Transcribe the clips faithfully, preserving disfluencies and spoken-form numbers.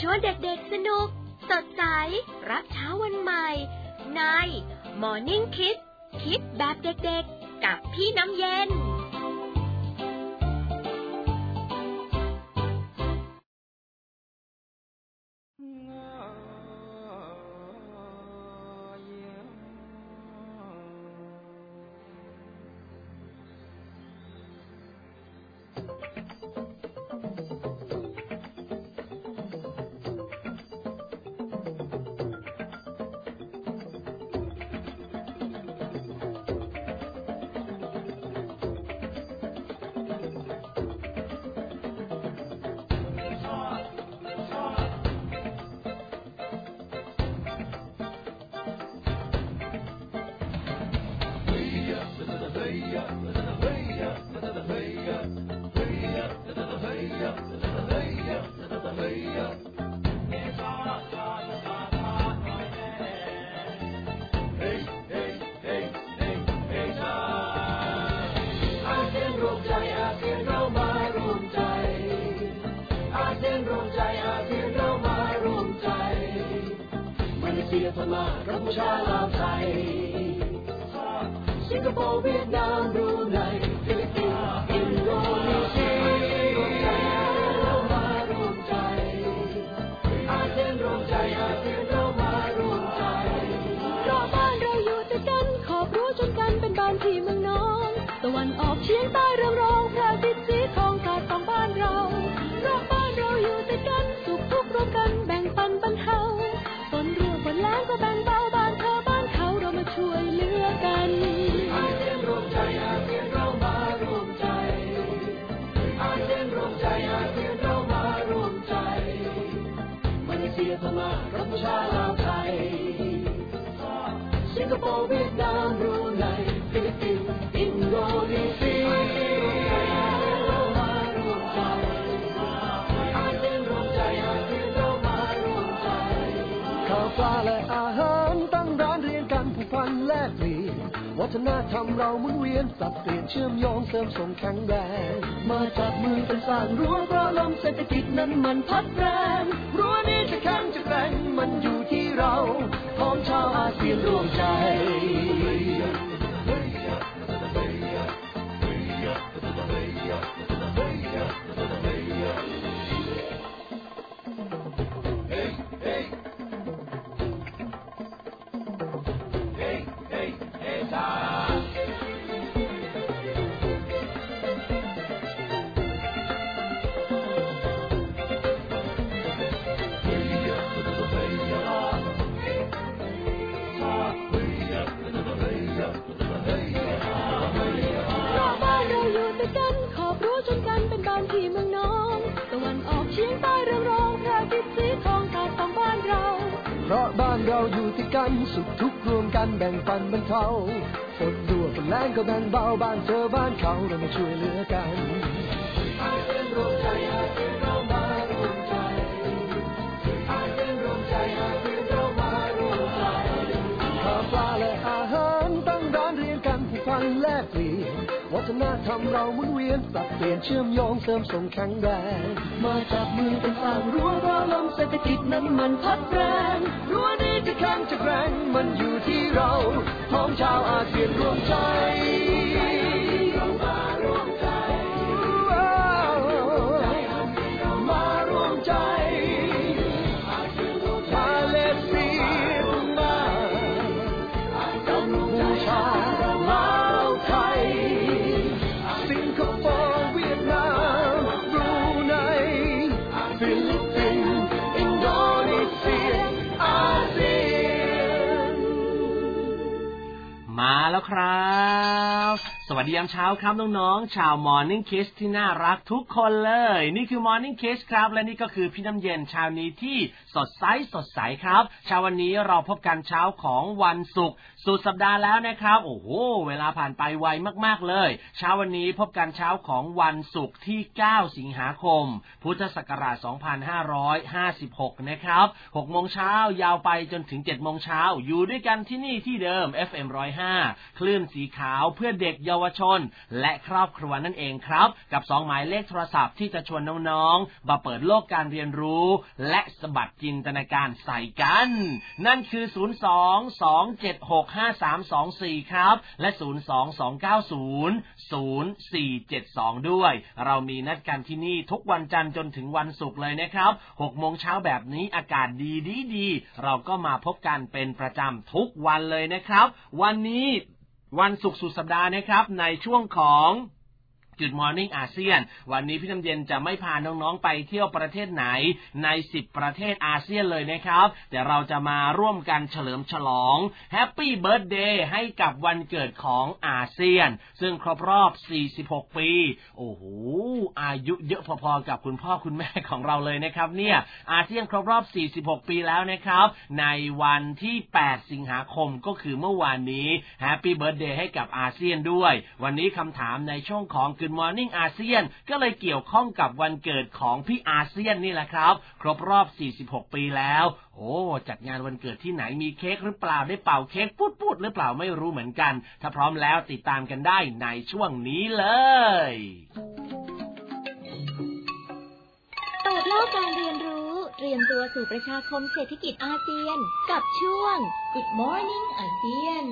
ชวนเด็กๆสนุกสดใสรับเช้าวันใหม่ใน Morning Kids คิดแบบเด็กๆกับพี่น้ำเย็นพม่ากัมพูชาลาวไทยสิงคโปร์เวียดนามบรูไนฟิลิปปินส์อินโดนีเซียเรามารวมใจอาเซียนรวมใจอาเซียนเรามารวมใจเพราะบ้านเราอยู่ติดกันขอบรู้ชนกันเป็นบ้านพี่เมืองน้องตะวันออกเฉียงใต้เรืองรองพระอาทิตย์สีทองสาดส่องบ้านเราเพราะบ้านเราอยู่ติดกันสุขทุกข์รวมกันแบ่งปันบรรเทาฝนรั่วฝนแล้งก็แบ่งเบาบ้านเธอบ้านเขาเรามาช่วยเหลือกันอาเซียนรวมใจอาเซียนเรามารวมใจอาเซียนรวมใจอาเซียนเรามารวมใจมาเลเซียพม่ากัมพูชาลาวไทยสิงคโปร์เวียดนามบรูไนฟิลิปปินส์อินโดนีเซียเรามารวมใจอาเซียนรวมใจอาเซียนเรามารวมใจข้าวปลาและอาหารตั้งร้านเรียนกันผูกพันแลกเปลี่ยนวัฒนธรรมเราหมุนเวียนสับเปลี่ยนเชื่อมโยงเสริมส่งแข็งแรงมาจับมือกันสร้างรั้วเพราะลมเศรษฐกิจนั้นมันพัดแรงรั้วนี้จะแข็งจะแกร่งมันอยู่ที่เราพร้อมชาวอาเซียนรวมใจเพราะบ้านเราอยู่ติดกันสุขทุกข์รวมกันแบ่งปันบรรเทาฝนรั่วฝนแล้งก็แบ่งเบาบ้านเธอบ้านเขาเรามาช่วยเหลือกันอาเซียนรวมใจอาเซียนเรามารวมใจอาเซียนรวมใจอาเซียนเรามารวมใจข้าวปลาและอาหารตั้งร้านเรียนกันผูกพันแลกเปลี่ยนวัฒนธรรมเราหมุนเวียนสับเปลี่ยนเชื่อมโยงเสริมส่งแข็งแรงมาจับมือกันสร้างรั้วเพราะลมเศรษฐกิจนั้นมันพัดแรงรั้วนี้จะแข็งจะแกร่งมันอยู่ที่เราพร้อมชาวอาเซียนรวมใจเรามารวมใจมารวมใจมาเลเซียมากัมพูชาลาวไทยสิงคโปร์เวียดนามบรูไนฟิลิปปินส์อินโดนีเซียอาเซียนมาแล้วครับสวัสดียามเช้าครับน้องๆชาว Morning Kids ที่น่ารักทุกคนเลยนี่คือ Morning Kids ครับและนี่ก็คือพี่น้ำเย็นเช้านี้ที่สดใสสดใสครับเช้าวันนี้เราพบกันเช้าของวันศุกร์สุดสัปดาห์แล้วนะครับโอ้โหเวลาผ่านไปไวมากๆเลยเช้าวันนี้พบกันเช้าของวันศุกร์ที่เก้าสิงหาคมพุทธศักราชสองพันห้าร้อยห้าสิบหกนะครับ หกโมงเช้ายาวไปจนถึง เจ็ดโมงเช้าอยู่ด้วยกันที่นี่ที่เดิม เอฟ เอ็ม หนึ่งศูนย์ห้า คลื่นสีขาวเพื่อเด็กเยาวชนและครอบครัวนั่นเองครับกับสองหมายเลขโทรศัพท์ที่จะชวนน้องๆมาเปิดโลกการเรียนรู้และสะบัดจินตนาการใส่กันนั่นคือศูนย์ สอง สอง เจ็ด หก ห้า สาม สอง สี่ครับและศูนย์ สอง สอง เก้า ศูนย์ ศูนย์ สี่ เจ็ด สองด้วยเรามีนัดกันที่นี่ทุกวันจันทร์จนถึงวันศุกร์เลยนะครับ หกโมงเช้าแบบนี้อากาศดีดีๆเราก็มาพบกันเป็นประจำทุกวันเลยนะครับวันนี้วันศุกร์สุดสัปดาห์นะครับในช่วงของ Good Morning อาเซียนวันนี้พี่น้ำเย็นจะไม่พาน้องๆไปเที่ยวประเทศไหนในสิบประเทศอาเซียนเลยนะครับแต่เราจะมาร่วมกันเฉลิมฉลอง Happy Birthday ให้กับวันเกิดของอาเซียนซึ่งครบรอบสี่สิบหกปีโอ้โหอายุเยอะพอๆกับคุณพ่อคุณแม่ของเราเลยนะครับเนี่ยอาเซียนครบรอบสี่สิบหกปีแล้วนะครับในวันที่แปดสิงหาคมก็คือเมื่อวานนี้ Happy Birthday ให้กับอาเซียนด้วยวันนี้คำถามในช่วงของGood Morning อาเซียนก็เลยเกี่ยวข้องกับวันเกิดของพี่อาเซียนนี่แหละครับครบรอบสี่สิบหกปีแล้วโอ้จัดงานวันเกิดที่ไหนมีเค้กหรือเปล่าได้เป่าเค้กปุ๊ดๆหรือเปล่าไม่รู้เหมือนกันถ้าพร้อมแล้วติดตามกันได้ในช่วงนี้เลยเปิดโลกการเรียนรู้เตรียมตัวสู่ประชาคมเศรษฐกิจอาเซียนกับช่วง Good Morning อาเซียน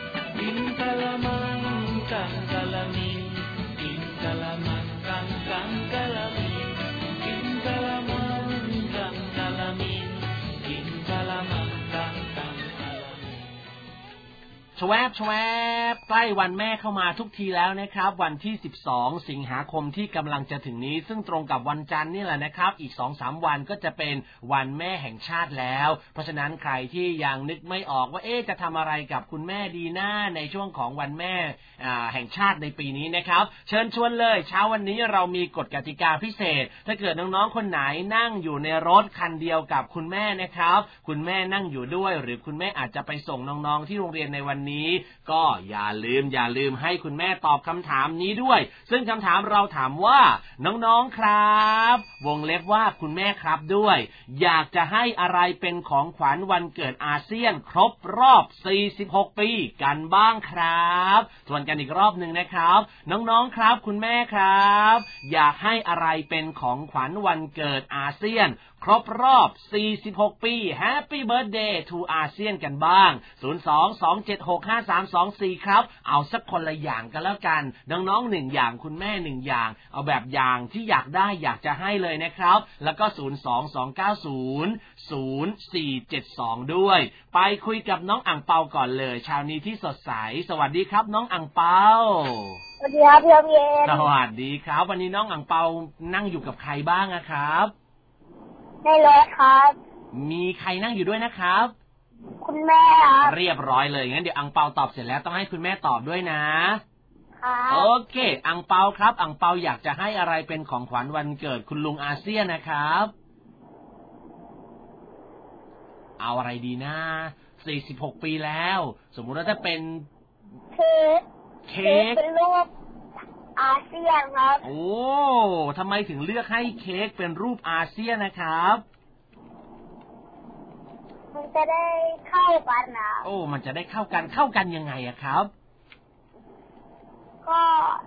Kalaman kang kang kalamin, kin kalaman kang kalamin, kin kalaman kang kang kalamin ชวบชวบใกล้วันแม่เข้ามาทุกทีแล้วนะครับวันที่สิบสองสิงหาคมที่กำลังจะถึงนี้ซึ่งตรงกับวันจันทร์นี่แหละนะครับอีก สองถึงสาม วันก็จะเป็นวันแม่แห่งชาติแล้วเพราะฉะนั้นใครที่ยังนึกไม่ออกว่าเอ๊ะจะทำอะไรกับคุณแม่ดีนะในช่วงของวันแม่แห่งชาติในปีนี้นะครับเชิญชวนเลยเช้าวันนี้เรามีกฎกติกาพิเศษถ้าเกิดน้องๆคนไหนนั่งอยู่ในรถคันเดียวกับคุณแม่นะครับคุณแม่นั่งอยู่ด้วยหรือคุณแม่อาจจะไปส่งน้องๆที่โรงเรียนในวันนี้ก็อย่าลืมอย่าลืมให้คุณแม่ตอบคำถามนี้ด้วยซึ่งคำถามเราถามว่าน้องๆครับวงเล็บว่าคุณแม่ครับด้วยอยากจะให้อะไรเป็นของขวัญวันเกิดอาเซียนครบรอบสี่สิบหกปีกันบ้างครับทวนกันอีกรอบนึงนะครับน้องๆครับคุณแม่ครับอยากให้อะไรเป็นของขวัญวันเกิดอาเซียนครบรอบสี่สิบหกปี Happy Birthday to อาเซียนกันบ้างศูนย์ สอง สอง เจ็ด หก ห้า สาม สอง สี่ครับเอาสักคนละอย่างกันแล้วกันน้องๆหนึ่งอย่างคุณแม่หนึ่งอย่างเอาแบบอย่างที่อยากได้อยากจะให้เลยนะครับแล้วก็ศูนย์ สอง สอง เก้า ศูนย์ ศูนย์ สี่ เจ็ด สองด้วยไปคุยกับน้องอั่งเปาก่อนเลยเช้านี้ที่สดใสสวัสดีครับน้องอั่งเปาสวัสดีครับพี่เย็นสวัสดีครับวันนี้น้องอั่งเปานั่งอยู่กับใครบ้างครับในรถครับมีใครนั่งอยู่ด้วยนะครับคุณแม่ครับเรียบร้อยเลยงั้นเดี๋ยวอั่งเปาตอบเสร็จแล้วต้องให้คุณแม่ตอบด้วยนะครับโอเคอั่งเปาครับอั่งเปาอยากจะให้อะไรเป็นของขวัญวันเกิดคุณลุงอาเซียนนะครับเอาอะไรดีนะสี่สิบหกปีแล้วสมมุติว่าถ้าเป็นเค้กเค้กเป็นรูปอาเซียนครับโอ้ทำไมถึงเลือกให้เค้กเป็นรูปอาเซียนนะครับมันจะได้เข้ากันนะโอ้มันจะได้เข้ากันเข้ากันยังไงอะครับก็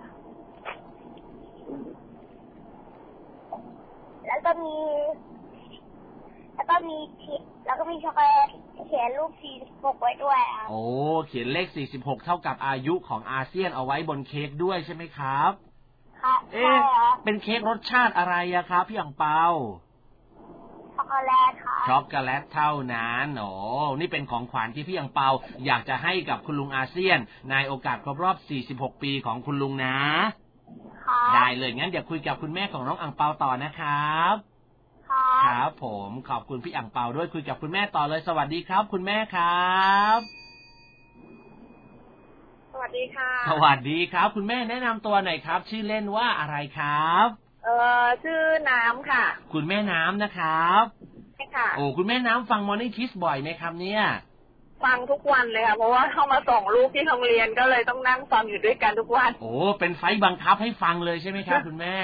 แล้วก็มีแล้วก็มีแล้วก็มีช็อกโกแลตเขียนรูปสี่สิบหกไว้ด้วยครับโอ้เขียนเลขสี่สิบหกเท่ากับอายุของอาเซียนเอาไว้บนเค้กด้วยใช่ไหมครับครับเอ๊ะเป็นเค้กรสชาติอะไรอะครับพี่อั่งเปาช็อกโกแลตค่ะช็อกโกแลตเท่านั้นโอ้นี่เป็นของขวัญที่พี่อั่งเปาอยากจะให้กับคุณลุงอาเซียนในโอกาสครบรอบสี่สิบหกปีของคุณลุงนะได้เลยงั้นเดี๋ยวคุยกับคุณแม่ของน้องอั่งเปาต่อนะครับครับผมขอบคุณพี่อั่งเปาด้วยคุยกับคุณแม่ต่อเลยสวัสดีครับคุณแม่ครับสวัสดีค่ะสวัสดีครับคุณแม่แนะนำตัวหน่อยครับชื่อเล่นว่าอะไรครับเอ่อชื่อน้ำค่ะคุณแม่น้ำนะครับใช่ค่ะโอ้คุณแม่น้ำฟัง Morning Kiss บ่อยไหมครับเนี่ยฟังทุกวันเลยค่ะเพราะว่าเข้ามาส่งลูกที่โรงเรียนก็เลยต้องนั่งฟังอยู่ด้วยกันทุกวันโอ้เป็นไฟบังคับให้ฟังเลยใช่ไหมครับคุณแม่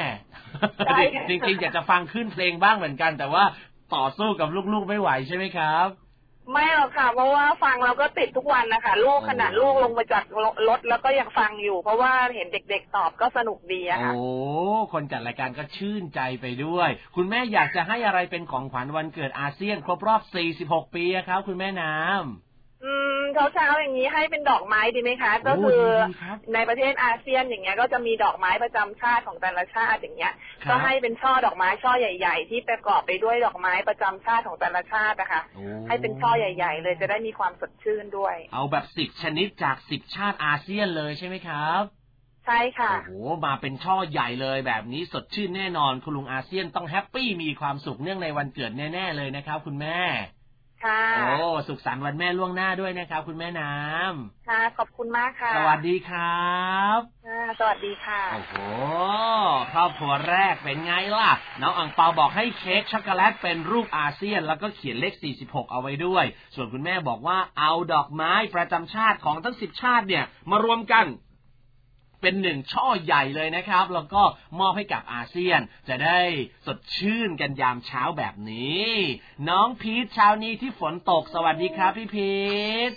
จริงๆอยากจะฟังขึ้นเพลงบ้างเหมือนกันแต่ว่าต่อสู้กับลูกๆไม่ไหวใช่ไหมครับไม่หรอกค่ะเพราะว่าฟังเราก็ติดทุกวันนะคะลูกขนาดลูกลงมาจากรถแล้วก็ยังฟังอยู่เพราะว่าเห็นเด็กๆตอบก็สนุกดีอะค่ะโอ้คนจัดรายการก็ชื่นใจไปด้วยคุณแม่อยากจะให้อะไรเป็นของขวัญวันเกิดอาเซียนครบรอบสี่สิบหกปีครับคุณแม่น้ำอืมเช้าๆอย่างนี้ให้เป็นดอกไม้ดีไหมคะก็คือในประเทศอาเซียนอย่างเงี้ยก็จะมีดอกไม้ประจำชาติของแต่ละชาติอย่างเงี้ยก็ให้เป็นช่อดอกไม้ช่อใหญ่ๆที่ประกอบไปด้วยดอกไม้ประจำชาติของแต่ละชาตินะคะให้เป็นช่อใหญ่ๆเลยจะได้มีความสดชื่นด้วยเอาแบบสิบชนิดจากสิบชาติอาเซียนเลยใช่ไหมครับใช่ค่ะโอ้โหมาเป็นช่อใหญ่เลยแบบนี้สดชื่นแน่นอนคุณลุงอาเซียนต้องแฮปปี้มีความสุขเนื่องในวันเกิดแน่ๆเลยนะครับคุณแม่ค่ะโอ้สุขสันต์วันแม่ล่วงหน้าด้วยนะครับคุณแม่น้ำค่ะขอบคุณมากค่ะสวัสดีครับค่ะสวัสดีค่ะโอ้โหครอบครัวแรกเป็นไงล่ะน้องอังเปาบอกให้เค้กช็อกโกแลตเป็นรูปอาเซียนแล้วก็เขียนเลขสี่สิบหกเอาไว้ด้วยส่วนคุณแม่บอกว่าเอาดอกไม้ประจำชาติของทั้งสิบชาติเนี่ยมารวมกันเป็นหนึ่งช่อใหญ่เลยนะครับแล้วก็มอบให้กับอาเซียนจะได้สดชื่นกันยามเช้าแบบนี้น้องพีทเช้านี้ที่ฝนตกสวัสดีครับพี่พีท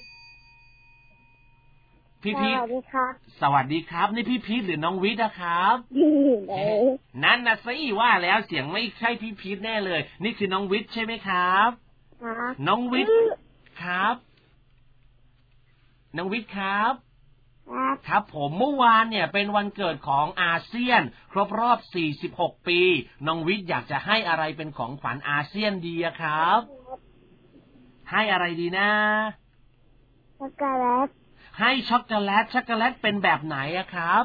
พี่พีทสวัสดีครับสวัสดีครับนี่พี่พีทหรือน้องวิทย์นะครับนั่นนะสิว่าแล้วเสียงไม่ใช่พี่พีทแน่เลยนี่คือน้องวิทย์ใช่ไหมครับน้องวิทย์ครับน้องวิทย์ครับครับผมเมื่อวานเนี่ยเป็นวันเกิดของอาเซียนครบรอบสี่สิบหกปีน้องวิทย์อยากจะให้อะไรเป็นของขวัญอาเซียนดีครับให้อะไรดีนะช็อกโกแลตให้ช็อกโกแลตช็อกโกแลตเป็นแบบไหนอะครับ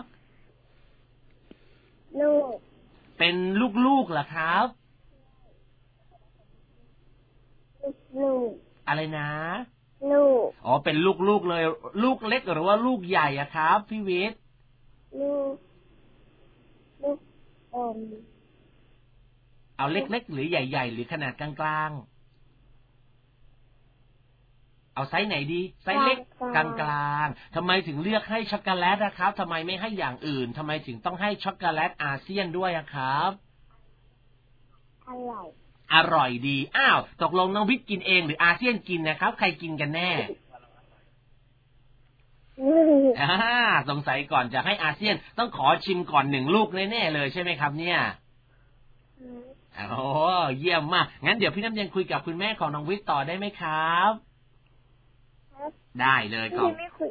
ลูกเป็นลูกๆเหรอครับลูกอะไรนะลูกอ๋อเป็นลูกๆเลยลูกเล็กหรือว่าลูกใหญ่อะครับพี่วิทย์ลูกลูกอมเอาเล็กๆหรือใหญ่ๆหรือขนาดกลางๆเอาไซส์ไหนดีไซส์เล็กกลางๆทำไมถึงเลือกให้ช็อกโกแลตนะครับทำไมไม่ให้อย่างอื่นทำไมถึงต้องให้ช็อกโกแลตอาเซียนด้วยอะครับอร่อยอร่อยดีอ้าวตกลงน้องวิทย์กินเองหรืออาเซียนกินนะครับใครกินกันแน่อ่าสงสัยก่อนจะให้อาเซียนต้องขอชิมก่อนหนึ่งลูกแน่ๆเลยใช่ไหมครับเนี่ยโอ้เยี่ยมมากงั้นเดี๋ยวพี่น้ำเย็นคุยกับคุณแม่ของน้องวิทย์ต่อได้ไหมครับได้เลยก็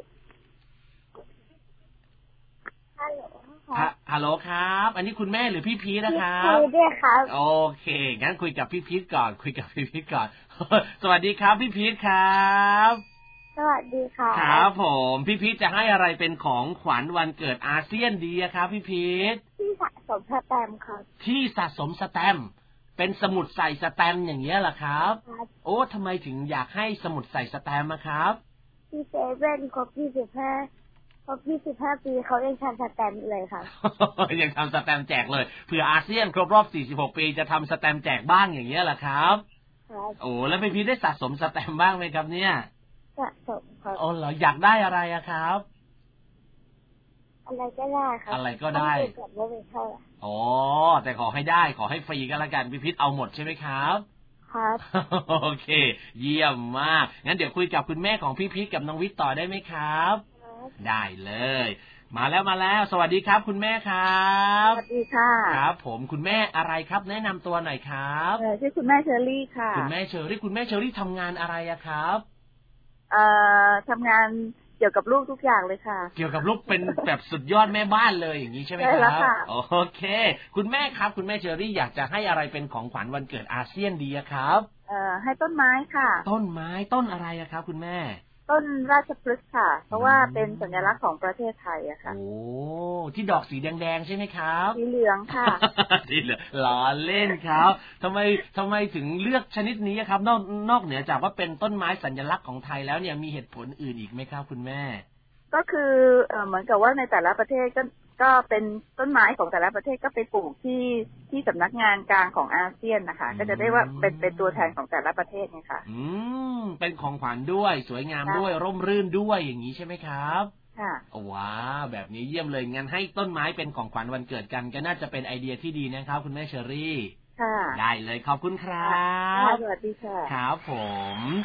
ฮัลโหลครับอันนี้คุณแม่หรือพี่พีทนะครับคุยด้วยครับโอเคงั้นคุยกับพี่พีทก่อนคุยกับพี่พีทก่อนสวัสดีครับพี่พีทครับสวัสดีค่ะครับผมพี่พีทจะให้อะไรเป็นของขวัญวันเกิดอาเซียนดีครับพี่พีทที่สะสมสแตมป์ครับที่สะสมสแตมป์เป็นสมุดใส่สแตมป์อย่างเงี้ยเหรอครับโอ้ทำไมถึงอยากให้สมุดใส่สแตมป์ครับที่เซเว่นครบยี่สิบห้าครบยี่สิบห้าปีเขายังทำสแตมป์เลยค่ะยังทำสแตมป์แจกเลยเผื่ออาเซียนครบรอบสี่สิบหกปีจะทำสแตมป์แจกบ้างอย่างเงี้ยเหรอครับโอ้แล้วพี่พีทได้สะสมสแตมป์บ้างไหมครับเนี่ยสะสมครับโอ้เหรออยากได้อะไรอะครับอะไรก็ได้ครับอะไรก็ได้อ๋อแต่ขอให้ได้ขอให้ฟรีก็แล้วกันพี่พีทเอาหมดใช่ไหมครับครับโอเคเยี่ยมมากงั้นเดี๋ยวคุยกับคุณแม่ของพี่พีทกับน้องวิทย์ต่อได้ไหมครับได้เลยมาแล้วมาแล้วสวัสดีครับคุณแม่ครับสวัสดีค่ะครับผมคุณแม่อะไรครับแนะนำตัวหน่อยครับเออชื่อคุณแม่เชอรี่ค่ะคุณแม่เชอรี่คุณแม่เชอรี่ทำงานอะไรอะครับเอ่อทำงานเกี่ยวกับลูกทุกอย่างเลยค่ะเกี่ยวกับลูกเป็นแบบสุดยอดแม่บ้านเลยอย่างนี้ใช่ไหมครับโอเคคุณแม่ครับคุณแม่เชอรี่อยากจะให้อะไรเป็นของขวัญวันเกิดอาเซียนดีครับเอ่อให้ต้นไม้ค่ะต้นไม้ต้นอะไรอะครับคุณแม่ต้นราชพฤกษ์ค่ะเพราะว่าเป็นสัญลักษณ์ของประเทศไทยอะค่ะโอ้ที่ดอกสีแดงๆใช่ไหมครับสีเหลืองค่ะสีเหลืองล้อเล่นครับทำไมทำไมถึงเลือกชนิดนี้ครับนอกนอกเหนือจากว่าเป็นต้นไม้สัญลักษณ์ของไทยแล้วเนี่ยมีเหตุผลอื่นอีกไหมครับคุณแม่ก็คือเอ่อเหมือนกับว่าในแต่ละประเทศก็ก็เป็นต้นไม้ของแต่ละประเทศก็ไปปลูกที่ที่สำนักงานกลางของอาเซียนนะคะก็จะได้ว่าเป็นเป็นตัวแทนของแต่ละประเทศไงค่ะอืมเป็นของขวัญด้วยสวยงามด้วยร่มรื่นด้วยอย่างนี้ใช่ไหมครับค่ะว้าแบบนี้เยี่ยมเลยงั้นให้ต้นไม้เป็นของขวัญวันเกิดกันก็น่าจะเป็นไอเดียที่ดีนะครับคุณแม่เชอรี่ค่ะได้เลยขอบคุณครับสวัสดีค่ะครับผมไป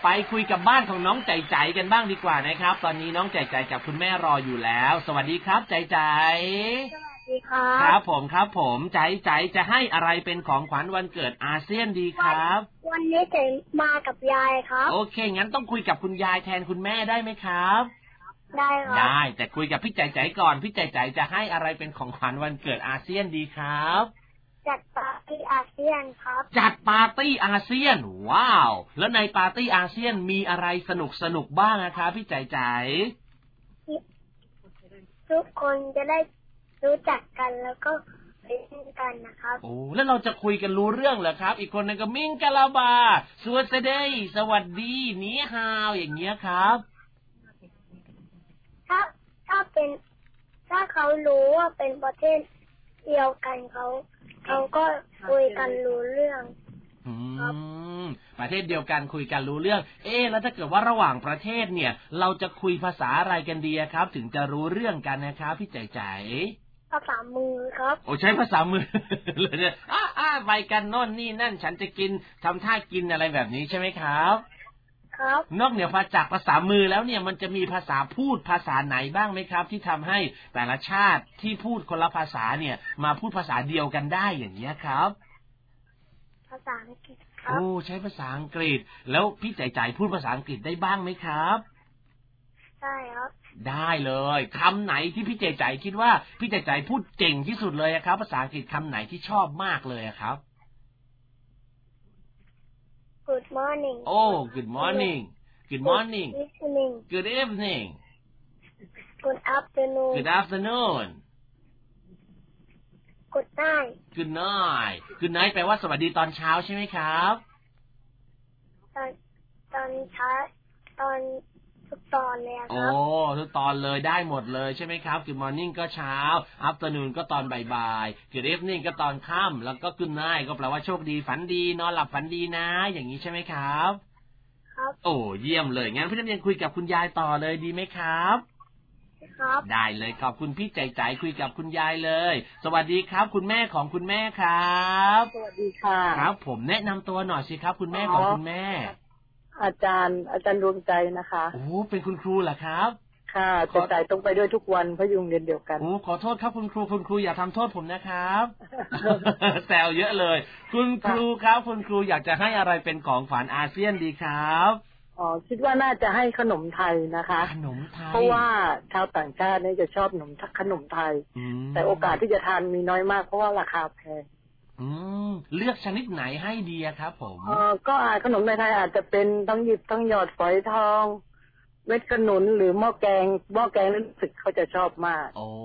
ไปคุยกับบ้านของน้องใจใจกันบ้างดีกว่านะครับตอนนี้น้องใจใจกับคุณแม่รออยู่แล้วสวัสดีครับใจใจสวัสดีครับครับผมครับผมใจใจจะให้อะไรเป็นของขวัญวันเกิดอาเซียนดีครับวันนี้จะมากับยายครับโอเคงั้นต้องคุยกับคุณยายแทนคุณแม่ได้ไหมครับได้ครับได้แต่คุยกับพี่ใจใจก่อนพี่ใจใจจะให้อะไรเป็นของขวัญวันเกิดอาเซียนดีครับจัดปาร์ตี้อาเซียนครับจัดปาร์ตี้อาเซียนว้าวแล้วในปาร์ตี้อาเซียนมีอะไรสนุกสนุกบ้างนะครับพี่ใจใจทุกคนจะได้รู้จักกันแล้วก็ไปเล่นกันนะครับโอ้แล้วเราจะคุยกันรู้เรื่องเหรอครับอีกคนนึงก็มิงกะลาบาสวัสดีสวัสดีนี่ฮาวอย่างเงี้ยครับถ้าถ้าเป็นถ้าเขารู้ว่าเป็นประเทศเดียวกันเขาเขาก็คุยกันรู้เรื่องอืมประเทศเดียวกันคุยกันรู้เรื่องเอ๊ะแล้วถ้าเกิดว่าระหว่างประเทศเนี่ยเราจะคุยภาษาอะไรกันดีครับถึงจะรู้เรื่องกันนะครับพี่ใจใจภาษามือครับโอ้ใช้ภาษามือเลยเนี่ยอ้าอ้าไปกันโน่นนี่นั่นฉันจะกินทำท่ากินอะไรแบบนี้ใช่ไหมครับครับนอกเหนือจากภาษามือแล้วเนี่ยมันจะมีภาษาพูดภาษาไหนบ้างไหมครับที่ทำให้แต่ละชาติที่พูดคนละภาษาเนี่ยมาพูดภาษาเดียวกันได้อย่างเงี้ยครับภาษาอังกฤษครับโอ้ใช้ภาษาอังกฤษแล้วพี่ใจใจพูดภาษาอังกฤษได้บ้างไหมครับได้ครับได้เลยคำไหนที่พี่ใจใจคิดว่าพี่ใจใจพูดเก่งที่สุดเลยครับภาษาอังกฤษคำไหนที่ชอบมากเลยครับ Good morning โอ้ Good morning Good morning Good evening Good afternoon Good afternoon Good night Good night Good night แปลว่าสวัสดีตอนเช้าใช่ไหมครับตอนตอนเช้าตอนทุกตอนเลยครับโอ้ทุกตอนเลยได้หมดเลยใช่ไหมครับ Good morning ก็เช้า afternoon ก็ตอนบ่ายๆ Good evening ก็ตอนค่ำแล้วก็ Good night ก็แปลว่าโชคดีฝันดีนอนหลับฝันดีนะอย่างนี้ใช่ไหมครับครับโอ้เยี่ยมเลยงั้นพี่น้ำเย็นคุยกับคุณยายต่อเลยดีไหมครับครับได้เลยขอบคุณพี่ใจใจคุยกับคุณยายเลยสวัสดีครับคุณแม่ของคุณแม่ครับสวัสดีค่ะครับผมแนะนำตัวหน่อยสิครับคุณแม่ของคุณแม่อาจารย์อาจารย์ดวงใจนะคะโอ้เป็นคุณครูเหรอครับค่ะจะใจต้องไปด้วยทุกวันเพราะอยู่โรงเรียนเดียวกันโอ้ขอโทษครับคุณครูคุณครูอย่าทำโทษผมนะครับ แซวเยอะเลยคุณครูครับคุณครูอยากจะให้อะไรเป็นของขวัญอาเซียนดีครับอ๋อคิดว่าน่าจะให้ขนมไทยนะคะขนมไทยเพราะว่าชาวต่างชาตินี่จะชอบขนมขนมไทยแต่โอกาสที่จะทานมีน้อยมากเพราะว่าราคาแพงอืมเลือกชนิดไหนให้ดีครับผมเออก็อาจขนมไทยอาจจะเป็นทั้งหยิบทั้งหยอดฝอยทองเม็ดขนุนหรือหม้อแกงหม้อแกงรู้สึกเขาจะชอบมากโอ้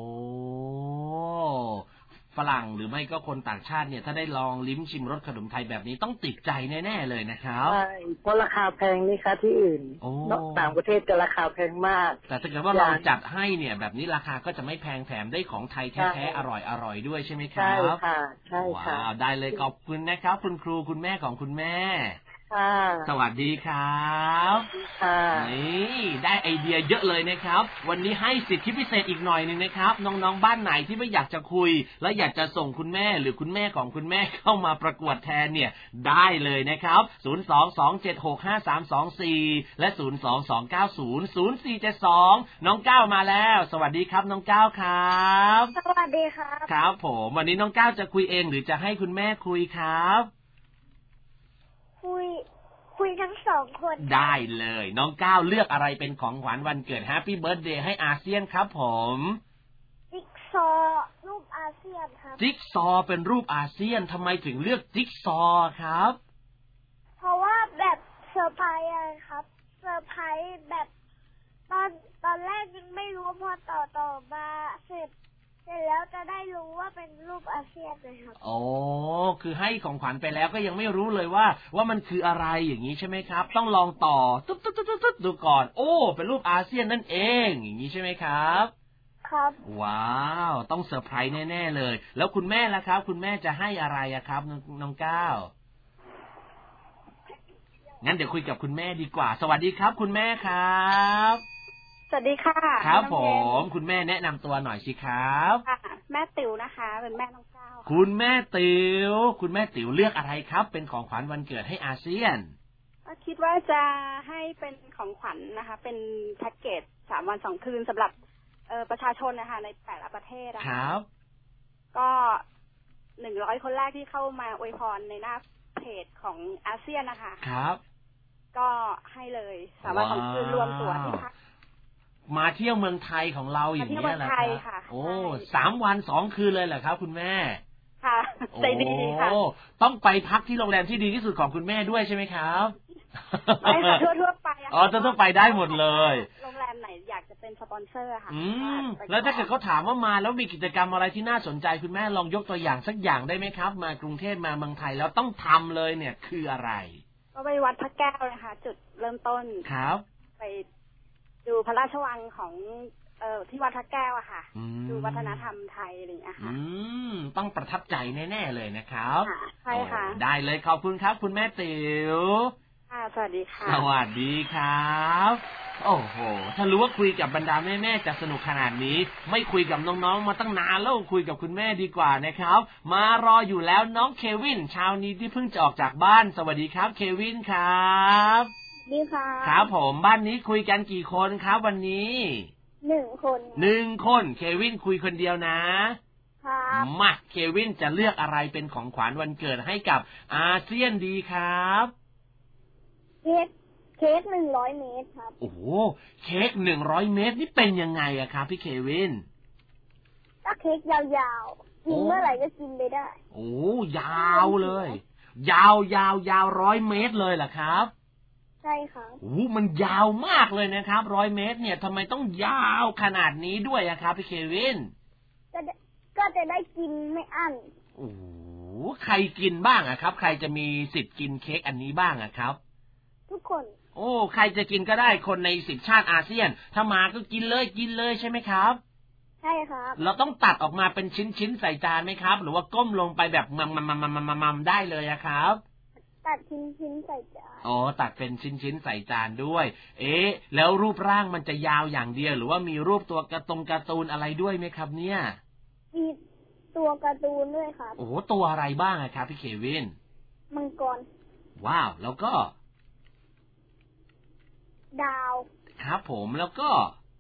ฝรั่งหรือไม่ก็คนต่างชาติเนี่ยถ้าได้ลองลิ้มชิมรสขนมไทยแบบนี้ต้องติดใจแน่ๆเลยนะครับใช่เพราะราคาแพงนี่ค่ะที่อื่นต่างประเทศจะราคาแพงมากแต่ถ้าเกิดว่าเราจัดให้เนี่ยแบบนี้ราคาก็จะไม่แพงแถมได้ของไทยแท้ๆอร่อยๆด้วยใช่ไหมครับใช่ค่ะใช่ค่ะว้าวได้เลยขอบคุณนะครับคุณครูคุณแม่ของคุณแม่ค่ะสวัสดีครับค่ะนี่ได้ไอเดียเยอะเลยนะครับวันนี้ให้สิทธิพิเศษอีกหน่อยนึงนะครับน้องๆบ้านไหนที่ไม่อยากจะคุยและอยากจะส่งคุณแม่หรือคุณแม่ของคุณแม่เข้ามาประกวดแทนเนี่ยได้เลยนะครับศูนย์ สอง สอง เจ็ด หก ห้า สาม สอง สี่และศูนย์ สอง สอง เก้า ศูนย์ ศูนย์ สี่ เจ็ด สองน้องก้าวมาแล้วสวัสดีครับน้องก้าวครับสวัสดีครับครับผมวันนี้น้องก้าวจะคุยเองหรือจะให้คุณแม่คุยครับคุยคุยทั้งสองคนได้เลยน้องก้าวเลือกอะไรเป็นของขวัญวันเกิดแฮปปี้เบิร์ธเดย์ให้อาเซียนครับผมจิ๊กซอรูปอาเซียนครับจิ๊กซอเป็นรูปอาเซียนทำไมถึงเลือกจิ๊กซอครับเพราะว่าแบบเซอร์ไพรส์ครับเซอร์ไพรส์แบบตอนตอนแรกยังไม่รู้พอต่อต่อมาเสร็จเสร็จแล้วจะได้รู้ว่าเป็นรูปอาเซียนเลยครับโอ้คือให้ของขวัญไปแล้วก็ยังไม่รู้เลยว่าว่ามันคืออะไรอย่างนี้ใช่ไหมครับต้องลองต่อตุ๊บตุ๊บตุ๊บตุ๊บดูก่อนโอ้เป็นรูปอาเซียนนั่นเองอย่างนี้ใช่ไหมครับครับว้าวต้องเซอร์ไพรส์แน่ๆเลยแล้วคุณแม่ล่ะครับคุณแม่จะให้อะไรอะครับน้องก้าวงั้นเดี๋ยวคุยกับคุณแม่ดีกว่าสวัสดีครับคุณแม่ครับสวัสดีค่ะครับผมคุณแม่แนะนำตัวหน่อยสิครับค่ะแม่ติ๋วนะคะเป็นแม่น้องก้าวคุณแม่ติ๋วคุณแม่ติ๋วเลือกอะไรครับเป็นของขวัญวันเกิดให้อาเซียนก็คิดว่าจะให้เป็นของขวัญนะคะ เป็นแพ็กเกจสามวันสองคืนสำหรับเอ่อประชาชนนะคะในแต่ละประเทศนะคะครับก็หนึ่งร้อยคนแรกที่เข้ามาอวยพรในหน้าเพจของอาเซียนนะคะครับก็ให้เลยสามวันสองคืนรวมตั๋วที่พักมาเที่ยวเมืองไทยของเราอย่างนี้แหละครับโอ้สามวันสองคืนเลยเหรอครับคุณแม่ค่ะใจดีค่ะต้องไปพักที่โรงแรมที่ดีที่สุดของคุณแม่ด้วยใช่ไหมครับไม่ค่ะทั่วๆไปอ๋อทั่วๆไปได้หมดเลยโรงแรมไหนอยากจะเป็นสปอนเซอร์ค่ะอืมแล้วถ้าเกิดเขาถามว่ามาแล้วมีกิจกรรมอะไรที่น่าสนใจคุณแม่ลองยกตัวอย่างสักอย่างได้ไหมครับมากรุงเทพมาเมืองไทยแล้วต้องทำเลยเนี่ยคืออะไรก็ไปวัดพระแก้วนะคะจุดเริ่มต้นครับไปดูพระราชวังของเอ่อที่วัดพระแก้วอะค่ะดูวัฒนธรรมไทยอะไรอย่างเงี้ยค่ะอืมต้องประทับใจแน่ๆเลยนะครับใช่ค่ะได้เลยขอบคุณครับคุณแม่ติ๋วค่ะสวัสดีค่ะสวัสดีครับโอ้โหถ้ารู้ว่าคุยกับบรรดาแม่ๆจะสนุกขนาดนี้ไม่คุยกับน้องๆมาตั้งนานแล้วคุยกับคุณแม่ดีกว่านะครับมารออยู่แล้วน้องเควินเช้านี้ที่เพิ่งจะออกจากบ้านสวัสดีครับเควินครับดีค่ะครับผมบ้านนี้คุยกันกี่คนครับวันนี้หนึ่งคนหนึ่งคนเควินคุยคนเดียวนะครับมาเควินจะเลือกอะไรเป็นของขวัญวันเกิดให้กับอาเซียนดีครับเค้กเค้กหนึ่งร้อยเมตรครับโอ้โหเค้กหนึ่งร้อยเมตรนี่เป็นยังไงอะครับพี่เควินก็เค้กยาวๆกินเมื่อไหร่ก็กินไปได้โอ้ยาวเลยยาวยาวยาวร้อยเมตรเลยเหรอครับใช่ค่ะโอ้มันยาวมากเลยนะครับร้อยเมตรเนี่ยทำไมต้องยาวขนาดนี้ด้วยอะครับพี่เควินก็ก็จะได้กินไม่อั้นโอ้ใครกินบ้างอะครับใครจะมีสิทธิ์กินเค้กอันนี้บ้างอะครับทุกคนโอ้ใครจะกินก็ได้คนในสิบชาติอาเซียนถ้ามาก็กินเลยกินเลยใช่ไหมครับใช่ครับเราต้องตัดออกมาเป็นชิ้นๆใส่จานไหมครับหรือว่าก้มลงไปแบบมัมมัมมัมมัมมัมได้เลยอะครับตัดชิ้นๆใส่จานอ๋อตัดเป็นชิ้นๆใส่จานด้วยเอ๊ะแล้วรูปร่างมันจะยาวอย่างเดียวหรือว่ามีรูปตัวการ์ตูนการ์ตูนอะไรด้วยไหมครับเนี่ยมีตัวการ์ตูนด้วยครับโอ้ตัวอะไรบ้างครับพี่เควินมังกรว้าวแล้วก็ดาวครับผมแล้วก็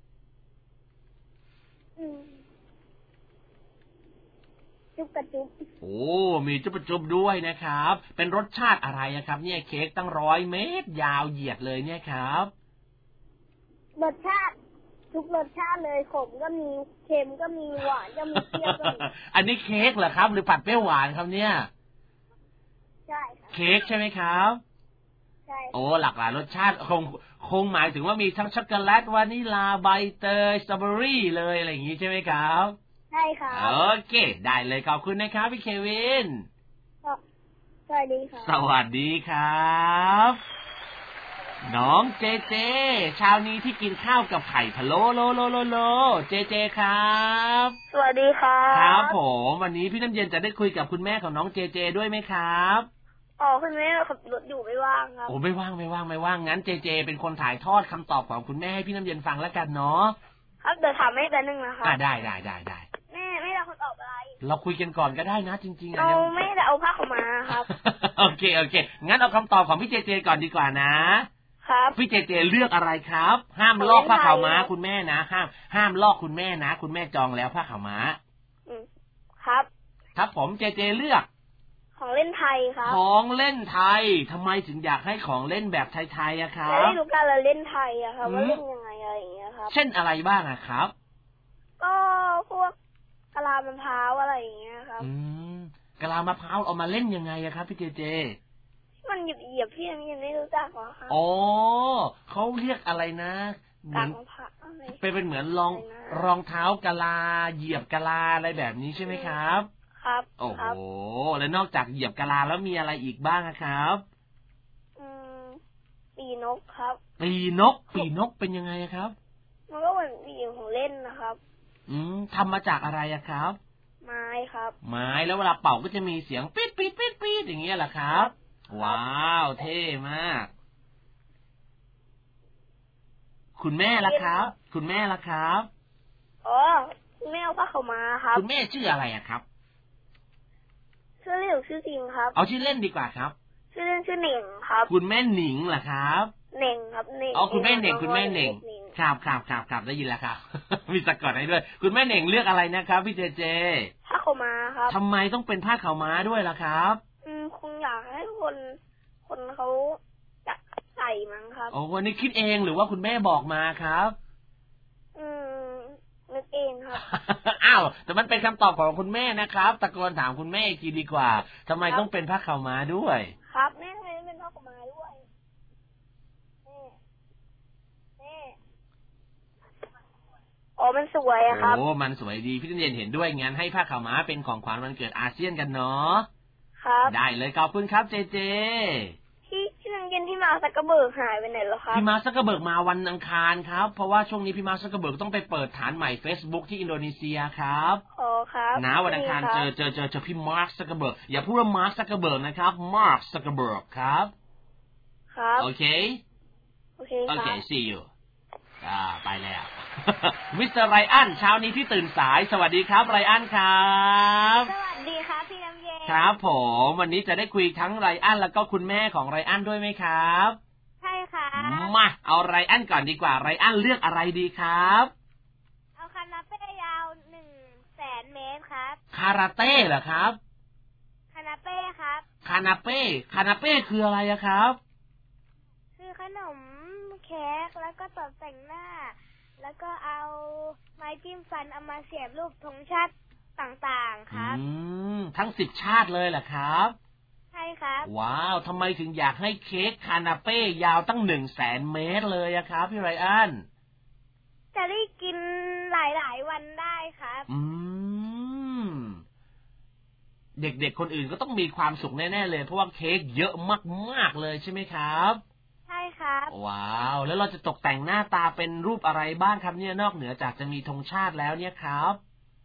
จุ๊บกระจุ๊บโอ้มีจุ๊บกระจุ๊บด้วยนะครับเป็นรสชาติอะไรครับเนี่ยเค้กตั้งร้อยเมตรยาวเหยียดเลยเนี่ยครับรสชาติทุกรสชาติเลยขมก็มีเค็มก็มีหวานก็มีเปรี้ยวก็มีอันนี้เค้กเหรอครับหรือผัดเปรี้ยวหวานครับเนี่ยใช่เค้กใช่ไหมครับใช่โอ้หลากหลายรสชาติคงคงหมายถึงว่ามีทั้งช็อกโกแลตวานิลาใบเตยสตรอเบอรี่เลยอะไรอย่างนี้ใช่ไหมครับใช่ครับโอเคได้เลยขอบคุณนะครับพี่เควินสวัสดีครับสวัสดีครับน้องเจเจเช้านี้ที่กินข้าวกับไข่พะโล้โลโลโลโลเจเจครับสวัสดีครับครับผมวันนี้พี่น้ำเย็นจะได้คุยกับคุณแม่ของน้องเจเจด้วยไหมครับอ๋อคุณแม่ขับรถอยู่ไม่ว่างครับโอ้ไม่ว่างไม่ว่างไม่ว่างงั้นเจเจเป็นคนถ่ายทอดคำตอบของคุณแม่ให้พี่น้ำเย็นฟังแล้วกันเนาะครับเดี๋ยวถามแม่แป๊บนึงนะคะอ่าได้ได้ได้ได้แม่ไม่ได้คนตอบอะไรเราคุยกันก่อนก็ได้นะจริงๆเราไม่ได้เอาผ้าขาวม้าครับโอเคโอเคงั้นเอาคำตอบของพี่เจเจก่อนดีกว่านะครับพี่เจเจเลือกอะไรครับห้ามลอกผ้าขาวม้าคุณแม่นะห้ามห้ามลอกคุณแม่นะคุณแม่จองแล้วผ้าขาวม้าครับครับผมเจเจเลือกของเล่นไทยครับของเล่นไทยทำไมถึงอยากให้ของเล่นแบบไทยๆอะครับได้รู้การเล่นไทยอะครับว่าเล่นยังไงอะไรอย่างเงี้ยครับเช่นอะไรบ้างอะครับก็พวกกะลามะพร้าวอะไรอย่างเงี้ยครับอืมกะลามะพร้าวเอามาเล่นยังไงอะครับพี่เจเจมันเหยียบเหยียบพี่ยังไม่รู้จักหรอครับอ๋อเขาเรียกอะไรนะเหมือนเป็นเป็นเหมือนรองรองเท้ากะลาเหยียบกะลาอะไรแบบนี้ใช่ไหมครับครับโอ้โหแล้วนอกจากเหยียบกะลาแล้วมีอะไรอีกบ้างครับอืมปีนกครับปีนกปีนกเป็นยังไงครับมันก็เหมือนปีของเล่นนะครับอืมทำมาจากอะไรอะครับไม้ครับไม้แล้วเวลาเป่าก็จะมีเสียงปี๊ดปี๊ดปี๊ดปี๊ดอย่างเงี้ยแหละครับว้าวเท่มากคุณแม่ล่ะครับคุณแม่ล่ะครับอ๋อคุณแม่เอาผ้าขาวม้าครับคุณแม่ชื่ออะไรอะครับชื่อเล่นชื่อจริงครับเอาชื่อเล่นดีกว่าครับชื่อเล่นชื่อหนิงครับคุณแม่หนิงเหรอครับหนิงครับหนิงอ๋อคุณแม่หนิงคุณแม่หนิงครับครับครับครับได้ยินแล้วครับ มีสะกดให้ด้วยคุณแม่หนิงเลือกอะไรนะครับพี่เจเจผ้าขาวม้าครับทำไมต้องเป็นผ้าขาวม้าด้วยล่ะครับอืมคงอยากให้คนคนเขาอยากใส่มั้งครับโอ้วันนี้คิดเองหรือว่าคุณแม่บอกมาครับอืมนึกเองครับอ้าวแต่มันเป็นคำตอบของคุณแม่นะครับตะโกนถามคุณแม่อีกทีดีกว่าทำไมต้องเป็นผ้าขาวม้าด้วยครับแม่ทำไมต้องเป็นผ้าขาวม้าด้วยโอ้มันสวยอะครับโอ้มันสวยดีพี่เย็นเห็นด้วยงั้นให้ผ้าขาวม้าเป็นของขวัญวันเกิดอาเซียนกันเนาะครับได้เลยขอบคุณครับเจเจพี่พี่นังเย็นพี่มาซักกระเบิกหายไปไหนแล้วครับพี่มาซักกระเบิกมาวันอังคารครับเพราะว่าช่วงนี้พี่มาซักกระเบิกต้องไปเปิดฐานใหม่ Facebook ที่อินโดนีเซียครับอ๋อครับนะวันอังคารเจอเจอเจอเจอพี่มาร์คซักกระเบิกอย่าพูดว่ามาร์คซักกระเบิกนะครับมาร์คซักกระเบิกครับครับโอเคโอเคโอเค see you อ่าไปแล้วมิสเตอร์ไรอันเช้านี้ที่ตื่นสายสวัสดีครับไรอันครับสวัสดีครับพี่น้ำเย็นครับผมวันนี้จะได้คุยทั้งไรอันแล้วก็คุณแม่ของไรอันด้วยไหมครับใช่ค่ะมาเอาไรอันก่อนดีกว่าไรอันเลือกอะไรดีครับเอาคาราเต้ยาวหนึ่งแสนเมตรครับคาราเต้เหรอครับคาราเต้ครับคานาเป้คานาเป้คืออะไรครับคือขนมเค้กแล้วก็ตกแต่งหน้าแล้วก็เอาไม้จิ้มฟันเอามาเสียบรูปธงชาติต่างๆครับอืมทั้งสิบชาติเลยเหรอครับใช่ครับว้าวทำไมถึงอยากให้เค้กคานาเป้ยาวตั้งหนึ่งแสนเมตรเลยอะครับพี่ไรอันจะได้กินหลายๆวันได้ครับอืมเด็กๆคนอื่นก็ต้องมีความสุขแน่ๆเลยเพราะว่าเค้กเยอะมากๆเลยใช่ไหมครับใช่ครับว้าวแล้วเราจะตกแต่งหน้าตาเป็นรูปอะไรบ้างครับเนี่ยนอกเหนือจากจะมีธงชาติแล้วเนี่ยครับ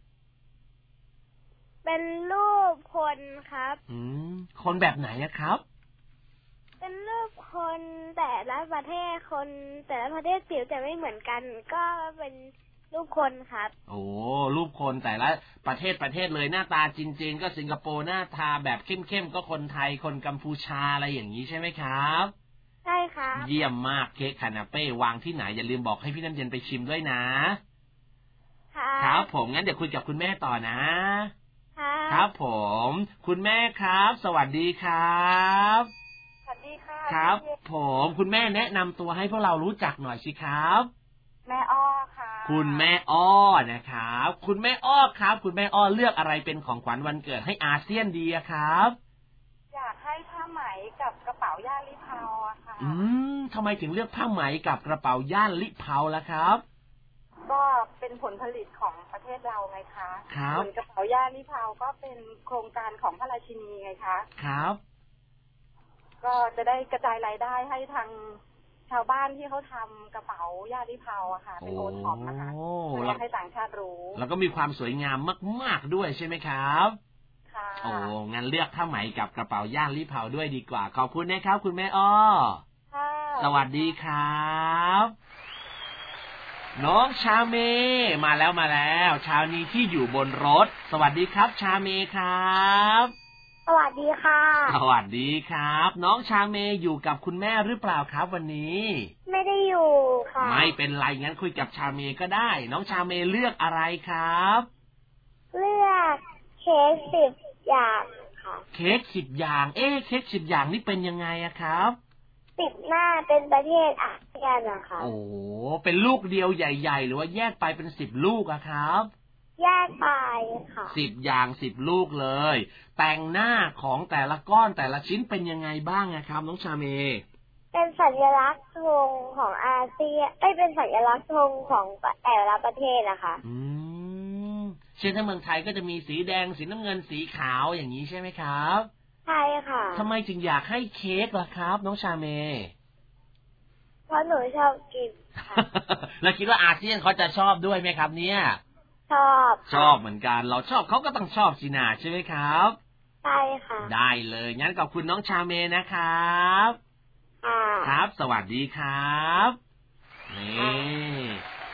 เป็นรูปคนครับอืมคนแบบไหนครับเป็นรูปคนแต่ละประเทศคนแต่ละประเทศผิวจะไม่เหมือนกันก็เป็นรูปคนครับโอ้รูปคนแต่ละประเทศประเทศเลยหน้าตาจริงๆก็สิงคโปร์หน้าตาแบบเข้มๆก็คนไทยคนกัมพูชาอะไรอย่างนี้ใช่ไหมครับใช่ครับเยี่ยมมากเค้กคานาเป้วางที่ไหนอย่าลืมบอกให้พี่น้ำเย็นไปชิมด้วยนะครับครับผมงั้นเดี๋ยวคุยกับคุณแม่ต่อนะครับครับผมคุณแม่ครับสวัสดีครับสวัสดีค่ะครับผมคุณแม่แนะนำตัวให้พวกเรารู้จักหน่อยสิครับแม่อ้อค่ะคุณแม่อ้อนะครับคุณแม่อ้อครับคุณแม่อ้อเลือกอะไรเป็นของขวัญวันเกิดให้อาเซียนดีครับอยากให้ผ้าไหมกับกระเป๋าย่านลิเพาอะค่ะอืมทำไมถึงเลือกผ้าไหมกับกระเป๋าย่านลิเพาล่ะครับก็เป็นผลผลิตของประเทศเราไงคะครับกระเป๋าย่านลิเพาก็เป็นโครงการของพระราชินีไงคะครับก็จะได้กระจายรายได้ให้ทางชาวบ้านที่เขาทำกระเป๋าย่านลิเพาอะค่ะเป็นโอท็อปนะคะเพื่อให้ต่างชาติรู้แล้วก็มีความสวยงามมากๆด้วยใช่ไหมครับโอ้งั้นเลือกผ้าไหมกับกระเป๋าย่านลิเพาด้วยดีกว่าขอบคุณนะครับคุณแม่อ้อสวัสดีครับน้องชาเมมาแล้วมาแล้วชาวนี้ที่อยู่บนรถสวัสดีครับชาเมครับสวัสดีค่ะสวัสดีครับน้องชาเมอยู่กับคุณแม่หรือเปล่าครับวันนี้ไม่ได้อยู่ค่ะไม่เป็นไรงั้นคุยกับชาเมก็ได้น้องชาเมเลือกอะไรครับเลือกเค้กสิบอย่างค่ะเค้กสิบอย่างเอ๊ะเค้กสิบอย่างนี่เป็นยังไงอะครับสิบหน้าเป็นประเทศอาเซียนนะคะโอ้เป็นลูกเดียวใหญ่ๆหรือว่าแยกไปเป็นสิบลูกอะครับแยกไปค่ะสิบอย่างสิบลูกเลยแต่งหน้าของแต่ละก้อนแต่ละชิ้นเป็นยังไงบ้างนะครับน้องชาเมเป็นสัญลักษณ์ธงของอาเซียนไม่เป็นสัญลักษณ์ธงของแต่ละประเทศนะคะอืมเช่นถ้าเมืองไทยก็จะมีสีแดงสีน้ำเงินสีขาวอย่างนี้ใช่ไหมครับใช่ค่ะทำไมจึงอยากให้เค้กล่ะครับน้องชาเมเพราะหนูชอบกินแล้วคิดว่าอาเซียนเขาจะชอบด้วยไหมครับเนี่ยชอบชอบเหมือนกันเราชอบเขาก็ต้องชอบสินาใช่ไหมครับใช่ค่ะได้เลยงั้นขอบคุณน้องชาเมนะครับครับสวัสดีครับนี่โท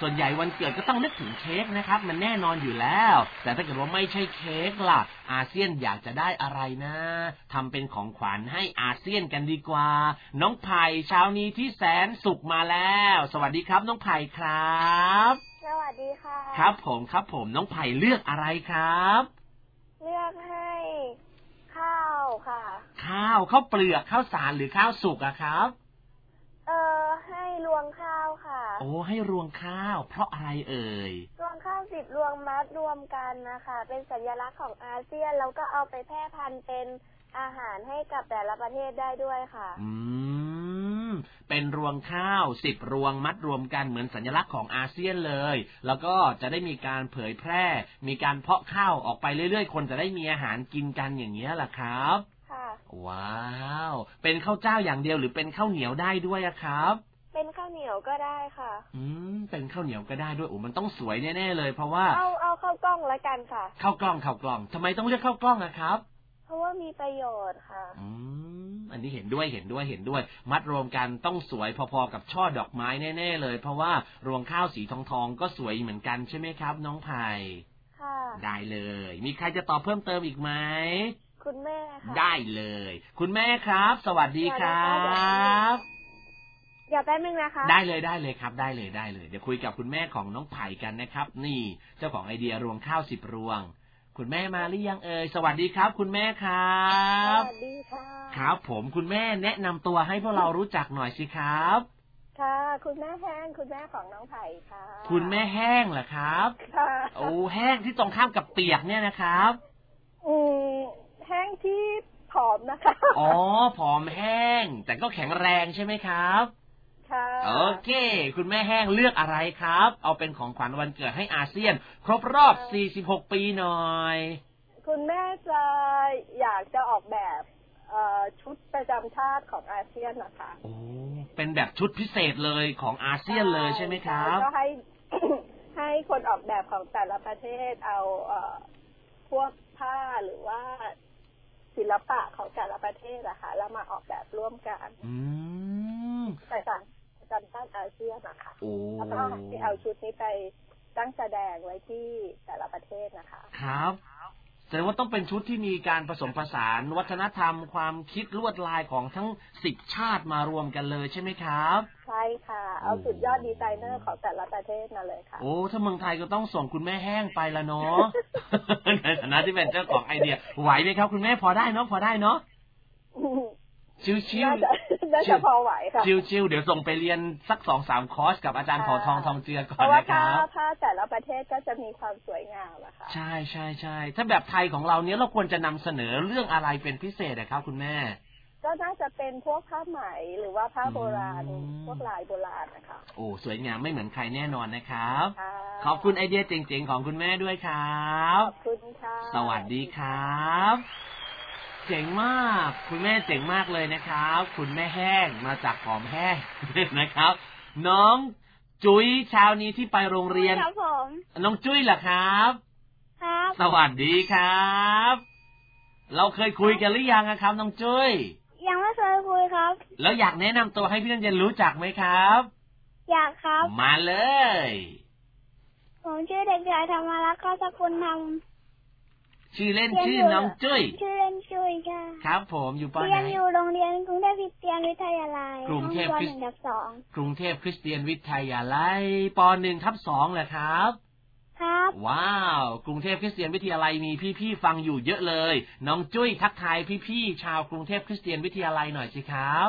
ส่วนใหญ่วันเกิดก็ต้องนึกถึงเค้กนะครับมันแน่นอนอยู่แล้วแต่ถ้าเกิดว่าไม่ใช่เค้กล่ะอาเซียนอยากจะได้อะไรนะทำเป็นของขวัญให้อาเซียนกันดีกว่าน้องไผ่เช้านี้ที่แสนสุขมาแล้วสวัสดีครับน้องไผ่ครับสวัสดีค่ะครับผมครับผมน้องไผ่เลือกอะไรครับเลือกให้ข้าวค่ะข้าวข้าวเปลือกข้าวสารหรือข้าวสุกอะครับเออให้รวงข้าวค่ะโอ้ให้รวงข้าวเพราะอะไรเอ่ยรวงข้าวสิบรวงมัดรวมกันนะคะเป็นสัญลักษณ์ของอาเซียนแล้วก็เอาไปแพร่พันธุ์เป็นอาหารให้กับแต่ละประเทศได้ด้วยค่ะอืมเป็นรวงข้าวสิบรวงมัดรวมกันเหมือนสัญลักษณ์ของอาเซียนเลยแล้วก็จะได้มีการเผยแพร่มีการเพาะข้าวออกไปเรื่อยๆคนจะได้มีอาหารกินกันอย่างเงี้ยแหละครับค่ะว้าวเป็นข้าวเจ้าอย่างเดียวหรือเป็นข้าวเหนียวได้ด้วยอะครับเป็นข้าวเหนียวก็ได้ค่ะอืมเป็นข้าวเหนียวก็ได้ด้วยโอ้มันต้องสวยแน่ๆเลยเพราะว่าเอาเอาข้าวกล้องละกันค่ะข้าวกล้องข้าวกล้องทำไมต้องเลือกข้าวกล้องอะครับเพราะว่ามีประโยชน์ค่ะอืมอันนี้เห็นด้วยเห็นด้วยเห็นด้วยมัดรวมกันต้องสวยพอๆกับช่อดอกไม้แน่ๆเลยเพราะว่ารวงข้าวสีทองๆก็สวยเหมือนกันใช่ไหมครับน้องไผ่ค่ะได้เลยมีใครจะตอบเพิ่มเติมอีกไหมคุณแม่ค่ะได้เลยคุณแม่ครับสวัสดีครับเดี๋ยวแป๊บนึงนะคะได้เลยได้เลยครับได้เลยได้เลยเดี๋ยวคุยกับคุณแม่ของน้องไผ่กันนะครับนี่เจ้าของไอเดียรวงข้าวสิบรวงคุณแม่มาหรือยังเอ่ยสวัสดีครับคุณแม่ครับสวัสดีค่ะครับผมคุณแม่แนะนำตัวให้พวกเรารู้จักหน่อยสิครับค่ะคุณแม่แห้งคุณแม่ของน้องไผ่ค่ะคุณแม่แห้งเหรอครับค่ะโอ้แห้งที่ตรงข้ามกับเปียกเนี่ยนะครับอืมแห้งที่ผอมนะคะอ๋อผอมแห้งแต่ก็แข็งแรงใช่ไหมครับโอเคคุณแม่แห้งเลือกอะไรครับเอาเป็นของขวัญวันเกิดให้อาเซียนครบรอบสี่สิบหกปีหน่อยคุณแม่จะอยากจะออกแบบชุดประจำชาติของอาเซียนนะคะโอ้เป็นแบบชุดพิเศษเลยของอาเซียนเลยใช่ไหมครับก็ให้ ให้คนออกแบบของแต่ละประเทศเอาพวกผ้าหรือว่าศิลปะของแต่ละประเทศอะค่ะแล้วมาออกแบบร่วมกันอืมแต่ต่างจำชาติอาเซียนนะคะแล้วก็ที่เอาชุดนี้ไปตั้งแสดงไว้ที่แต่ละประเทศนะคะครับแสดงว่าต้องเป็นชุดที่มีการผสมผสานวัฒนธรรมความคิดลวดลายของทั้งสิบชาติมารวมกันเลยใช่ไหมครับใช่ค่ะเอาสุดยอดดีไซเนอร์ของแต่ละประเทศมาเลยค่ะโอ้ถ้าเมืองไทยก็ต้องส่งคุณแม่แห้งไปละเนาะ ในฐานะที่เป็นเจ้าของไอเดียไหวไหมครับคุณแม่พอได้เนาะพอได้เนาะชิวชิวน่าจะพอไหวค่ะชิวชิวเดี๋ยวส่งไปเรียนสักสองสามคอร์สกับอาจารย์เผ่าทองทองเจือก่อนนะครับเพราะว่าผ้าแต่ละประเทศก็จะมีความสวยงามอะค่ะใช่ใช่ใช่ถ้าแบบไทยของเราเนี้ยเราควรจะนำเสนอเรื่องอะไรเป็นพิเศษนะครับคุณแม่ก็น่าจะเป็นพวกผ้าไหมหรือว่าผ้าโบราณพวกลายโบราณนะคะโอ้สวยงามไม่เหมือนใครแน่นอนนะครับขอบคุณไอเดียเจ๋งๆของคุณแม่ด้วยครับขอบคุณค่ะสวัสดีครับเจ๋งมากคุณแม่เจ๋งมากเลยนะครับคุณแม่แห้งมาจากผอมแห้งนะครับน้องจุ้ยเช้านี้ที่ไปโรงเรียนครับผมน้องจุ้ยเหรอครับครับสวัสดีครับเราเคยคุยกันหรือยังครับน้องจุ้ยยังไม่เคยคุยครับแล้วอยากแนะนำตัวให้พี่นักเรียนรู้จักไหมครับอยากครับมาเลยผมชื่อเด็กชายธรรมรักษ์ ข้อสกุลธรรมชื่อเล่นชื่อน้องจุ้ยชื่อเล่นจุ้ยค่ะครับผมอยู่ป.ไหนเรียนอยู่โรงเรียนกรุงเทพคริสเตียนวิทยาลัยกรุงเทพคริสเตียนทับสองกรุงเทพคริสเตียนวิทยาลัยป.หนึ่งทับสองเหรอครับครับว้าวกรุงเทพคริสเตียนวิทยาลัยมีพี่ๆฟังอยู่เยอะเลยน้องจุ้ยทักทายพี่ๆชาวกรุงเทพคริสเตียนวิทยาลัยหน่อยสิครับ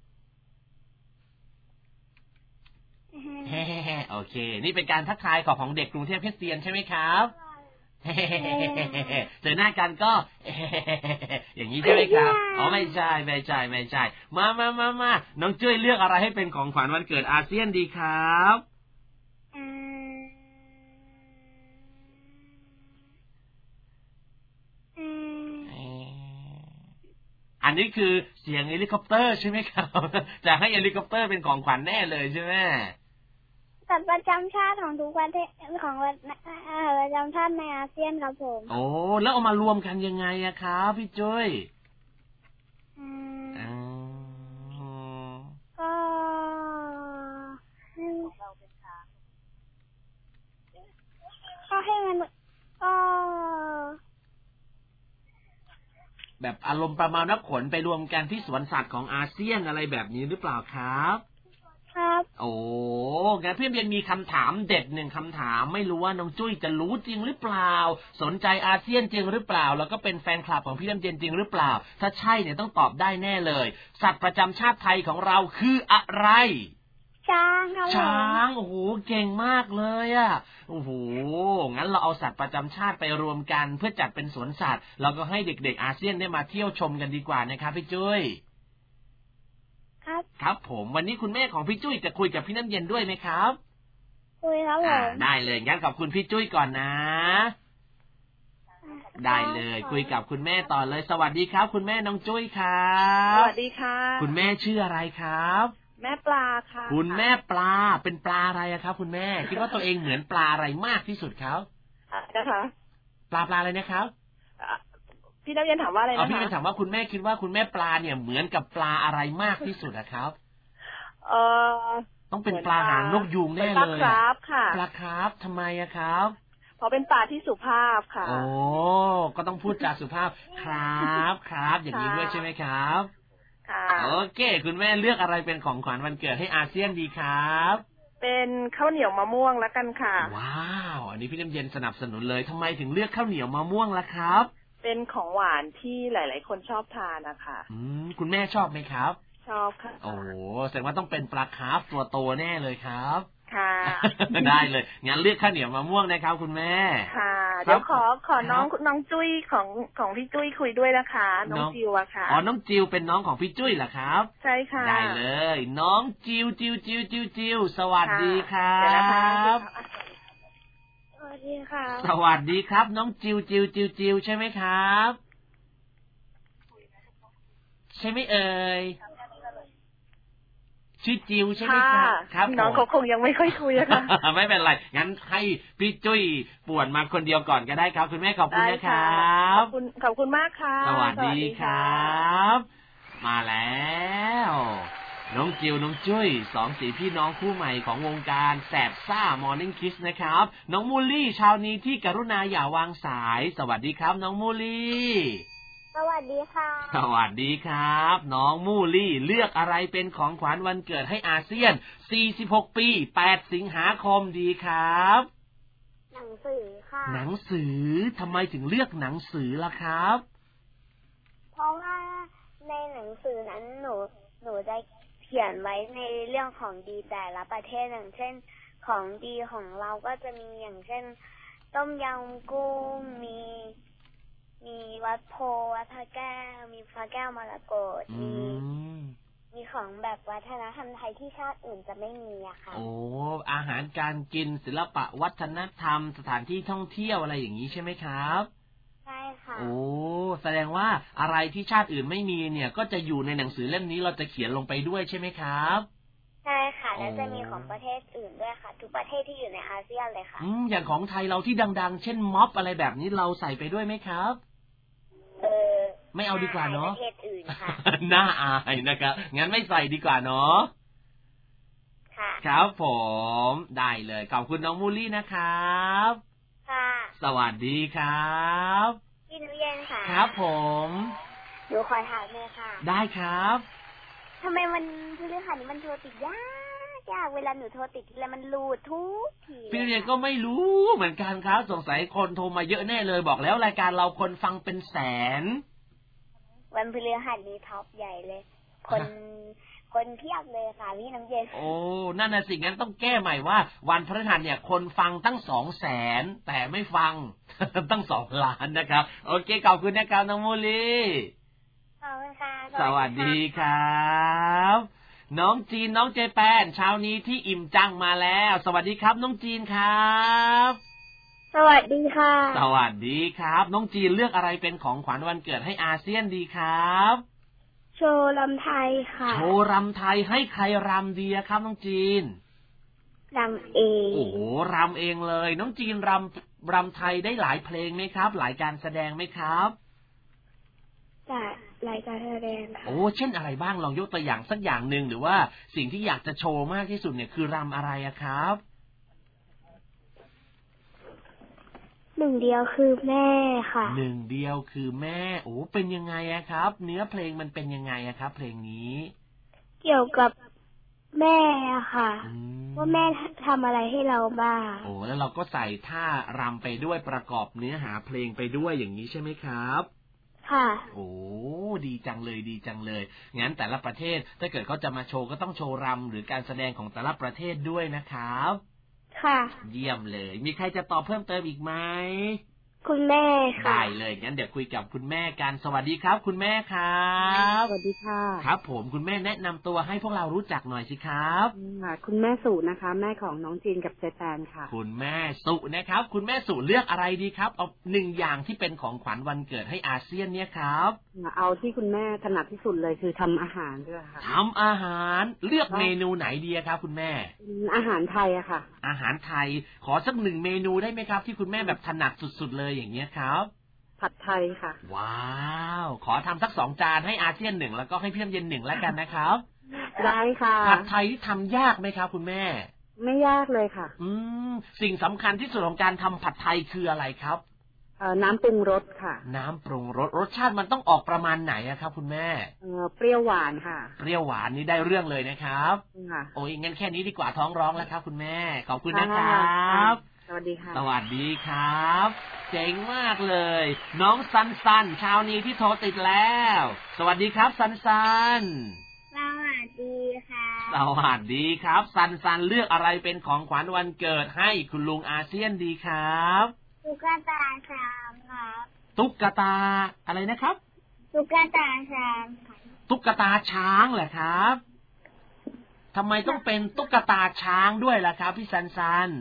เฮ้โอเคนี่เป็นการทักทายของของเด็กกรุงเทพคริสเตียนใช่ไหมครับเจอหน้ากันก็อย่างนี้ใช่ไหมครับอ๋อไม่ใช่ไม่ใช่ไม่ใช่มามามามาน้องจุ้ยเลือกอะไรให้เป็นของขวัญวันเกิดอาเซียนดีครับอันนี้คือเสียงเฮลิคอปเตอร์ใช่ไหมครับจะให้เฮลิคอปเตอร์เป็นของขวัญแน่เลยใช่ไหมสัตว์ประจำชาติของทุกประเทศของประจำชาติในอาเซียนครับผมโอ้แล้วเอามารวมกันยังไงอะครับพี่จุ้ยก็แบบอารมณ์ประมาณว่าขนไปรวมกันที่สวนสัตว์ของอาเซียนอะไรแบบนี้หรือเปล่าครับครับโอ้งั้นพี่เบียนมีคำถามเด็ดหนึ่งคำถามไม่รู้ว่าน้องจุ้ยจะรู้จริงหรือเปล่าสนใจอาเซียนจริงหรือเปล่าแล้วก็เป็นแฟนคลับของพี่น้ำเย็นจริงหรือเปล่าถ้าใช่เนี่ยต้องตอบได้แน่เลยสัตว์ประจำชาติไทยของเราคืออะไรช้างครับช้างโอ้โหเก่งมากเลยอ่ะโอ้โหงั้นเราเอาสัตว์ประจำชาติไปรวมกันเพื่อจัดเป็นสวนสัตว์แล้วก็ให้เด็กๆอาเซียนได้มาเที่ยวชมกันดีกว่านะครับพี่จุ้ยครับครับผมวันนี้คุณแม่ของพี่จุ้ยจะคุยกับพี่น้ำเย็นด้วยไหมครับคุยครับผมได้เลยงั้นขอบคุณพี่จุ้ยก่อนนะได้เลยคุยกับคุณแม่ต่อเลยสวัสดีครับคุณแม่น้องจุ้ยครับสวัสดีค่ะคุณแม่ชื่ออะไรครับแม่ปลาค่ะคุณแม่ปลาเป็นปลาอะไรครับคุณแม่คิดว่าตัวเองเหมือนปลาอะไรมากที่สุดครับนะคะปลาปลาอะไรนะครับพี่นักเรียนถามว่าอะไรนะคะพี่นักเรียนถามว่าคุณแม่คิดว่าคุณแม่ปลาเนี่ยเหมือนกับปลาอะไรมากที่สุดนะครับเออต้องเป็นปลาหางนกยูงแน่เลยปลาคราฟค่ะปลาคราฟทำไมอะครับเพราะเป็นปลาที่สุภาพค่ะโอ้ก็ต้องพูดจาสุภาพครับครับอย่างนี้ด้วยใช่ไหมครับโอเคคุณแม่เลือกอะไรเป็นของขวัญวันเกิดให้อาเซียนดีครับเป็นข้าวเหนียวมะม่วงแล้วกันค่ะว้าวอันนี้พี่น้ำเย็นสนับสนุนเลยทำไมถึงเลือกข้าวเหนียวมะม่วงล่ะครับเป็นของหวานที่หลายๆคนชอบทานนะคะอืมคุณแม่ชอบไหมครับชอบค่ะโอ้แสดงว่าต้องเป็นปลาคาร์ฟตัวโตแน่เลยครับค่ะได้เลยงั้นเลือกข้าวเหนียวมะม่วงนะครับคุณแม่ค่ะเดี๋ยวขอขอน้องน้องจุ้ยของของพี่จุ้ยคุยด้วยนะคะน้องจิวอะค่ะอ๋อน้องจิวเป็นน้องของพี่จุ้ยเหรอครับใช่ค่ะได้เลยน้องจิวจิวจิวจิวจิวสวัสดีครับสวัสดีค่ะสวัสดีครับน้องจิวจิวจิวจิวใช่ไหมครับใช่ไหมเอ่ยชื่อจิวใช่ไหมครับครับน้องเขาคงยังไม่ค่อยคุยอะค่ะไม่เป็นไรงั้นให้พี่จุ้ยป่วนมาคนเดียวก่อนก็ได้ครับคุณแม่ขอบคุณนะครับขอบคุณขอบคุณมากค่ะสวัสดีครับมาแล้วน้องจิวน้องจุ้ยสองสีพี่น้องคู่ใหม่ของวงการแสบซ่ามอร์นิ่งคิสนะครับน้องมูลลี่เช้านี้ที่กรุณาอย่าวางสายสวัสดีครับน้องมูลลี่สวัสดีค่ะสวัสดีครับน้องมูลี่เลือกอะไรเป็นของขวัญวันเกิดให้อาเซียนสี่สิบหกปีแปดสิงหาคมดีครับหนังสือค่ะหนังสือทำไมถึงเลือกหนังสือล่ะครับเพราะว่าในหนังสือนั้นหนูหนูได้เขียนไว้ในเรื่องของดีแต่ละประเทศอย่างเช่นของดีของเราก็จะมีอย่างเช่นต้มยำกุ้งมีมีวัดโพวัดพระแก้วมีพระแก้วมรกตมีมีของแบบวัฒนธรรมไทยที่ชาติอื่นจะไม่มีอะค่ะโอ้อาหารการกินศิลปะวัฒนธรรมสถานที่ท่องเที่ยวอะไรอย่างนี้ใช่ไหมครับใช่ค่ะโอ้แสดงว่าอะไรที่ชาติอื่นไม่มีเนี่ยก็จะอยู่ในหนังสือเล่มนี้เราจะเขียนลงไปด้วยใช่ไหมครับใช่ค่ะแล้วจะมีของประเทศอื่นด้วยค่ะทุกประเทศที่อยู่ในอาเซียนเลยค่ะอืมอย่างของไทยเราที่ดังๆเช่นม็อบอะไรแบบนี้เราใส่ไปด้วยไหมครับเออไม่เอาดีกว่าเนาะประเทศอื่นค่ะน่าอายนะครับงั้นไม่ใส่ดีกว่าเนาะค่ะครับผมได้เลยขอบคุณน้องมูลี่นะครับค่ะสวัสดีครับพี่นุเย็นค่ะครับผมหนูขอถามเลยค่ะได้ครับทำไมมันพฤหัสนี้มันโทรติดยากยากเวลาหนูโทรติดทีไรมันรูดทุกทีพี่นุเย็นก็ไม่รู้เหมือนกันครับสงสัยคนโทรมาเยอะแน่เลยบอกแล้วรายการเราคนฟังเป็นแสนวันพฤหัสนี้ท็อปใหญ่เลยคนคนเพียบเลยค่ะพี่น้ำเย็นโอ้นั่นน่ะสิงั้นต้องแก้ใหม่ว่าวันพฤหัสเนี่ยคนฟังตั้งสองแสนแต่ไม่ฟัง ตั้งสองล้านนะครับโอเคขอบคุณนะครับน้องมูลีขอบคุณค่ะสวัสดีครับน้องจีนน้องเจแปนเช้านี้ที่อิ่มจังมาแล้วสวัสดีครับน้องจีนครับสวัสดีค่ะสวัสดีครับน้องจีนเลือกอะไรเป็นของขวัญวันเกิดให้อาเซียนดีครับโชว์รำไทยค่ะโชว์รำไทยให้ใครรำดีครับน้องจีนรำเองโอ้โหรำเองเลยน้องจีนรำรำไทยได้หลายเพลงไหมครับหลายการแสดงไหมครับได้หลายการแสดงค่ะโอ้เช่นอะไรบ้างลองยกตัวอย่างสักอย่างหนึ่งหรือว่าสิ่งที่อยากจะโชว์มากที่สุดเนี่ยคือรำอะไรอะครับหนูหนึ่งเดียวคือแม่ค่ะหนึ่งเดียวคือแม่โอ้เป็นยังไงอะครับเนื้อเพลงมันเป็นยังไงอะครับเพลงนี้เกี่ยวกับแม่ค่ะว่าแม่ทำอะไรให้เราบ้างโอ้แล้วเราก็ใส่ท่ารำไปด้วยประกอบเนื้อหาเพลงไปด้วยอย่างนี้ใช่ไหมครับค่ะโอ้ดีจังเลยดีจังเลยงั้นแต่ละประเทศถ้าเกิดเขาจะมาโชว์ก็ต้องโชว์รำหรือการแสดงของแต่ละประเทศด้วยนะครับค่ะเยี่ยมเลยมีใครจะตอบเพิ่มเติมอีกไหมคุณแม่ค่ะได้เลยงั้นเดี๋ยวคุยกับคุณแม่กันสวัสดีครับคุณแม่ครับสวัสดีค่ะครับผมคุณแม่แนะนำตัวให้พวกเรารู้จักหน่อยสิครับคุณแม่สุนะคะแม่ของน้องจีนกับเจแปนค่ะคุณแม่สุนะครับคุณแม่สุเลือกอะไรดีครับเอาหนึ่งอย่างที่เป็นของขวัญวันเกิดให้อาเซียนเนี่ยครับเอาที่คุณแม่ถนัดที่สุดเลยคือทำอาหารด้วยค่ะทำอาหารเลือกเมนูไหนดีครับคุณแม่อาหารไทยอะค่ะอาหารไทยขอสักหนึ่งเมนูได้ไหมครับที่คุณแม่แบบถนัดสุดๆเลยอย่างเงี้ยครับผัดไทยค่ะว้าวขอทำสักสองจานให้อาเซียนหนึ่งแล้วก็ให้พี่น้ำเย็นหนึ่งแล้วกันนะครับได้ค่ะผัดไทยที่ทำยากไหมครับคุณแม่ไม่ยากเลยค่ะอืมสิ่งสำคัญที่สุดของการทำผัดไทยคืออะไรครับเอ่อน้ำปรุงรสค่ะน้ำปรุงรสรสชาติมันต้องออกประมาณไหนอะครับคุณแม่เออเปรี้ยวหวานค่ะเปรี้ยวหวานนี่ได้เรื่องเลยนะครับค่ะโอ้ยงั้นแค่นี้ดีกว่าท้องร้องแล้วครับคุณแม่ขอบคุณนะครับสวัสดีค่ะสวัสดีครับเจ๋งมากเลยน้องซันซันเช้านี้ที่โทรติดแล้วสวัสดีครับซันซันสวัสดีค่ะสวัสดีครับซันซันเลือกอะไรเป็นของขวัญวันเกิดให้คุณลุงอาเซียนดีครับตุ๊กตาช้างครับตุ๊กตาอะไรนะครับตุ๊กตาช้างตุ๊กตาช้างเหรอครับทำไมต้องเป็นตุ๊กตาช้างด้วยล่ะครับพี่ซันซัน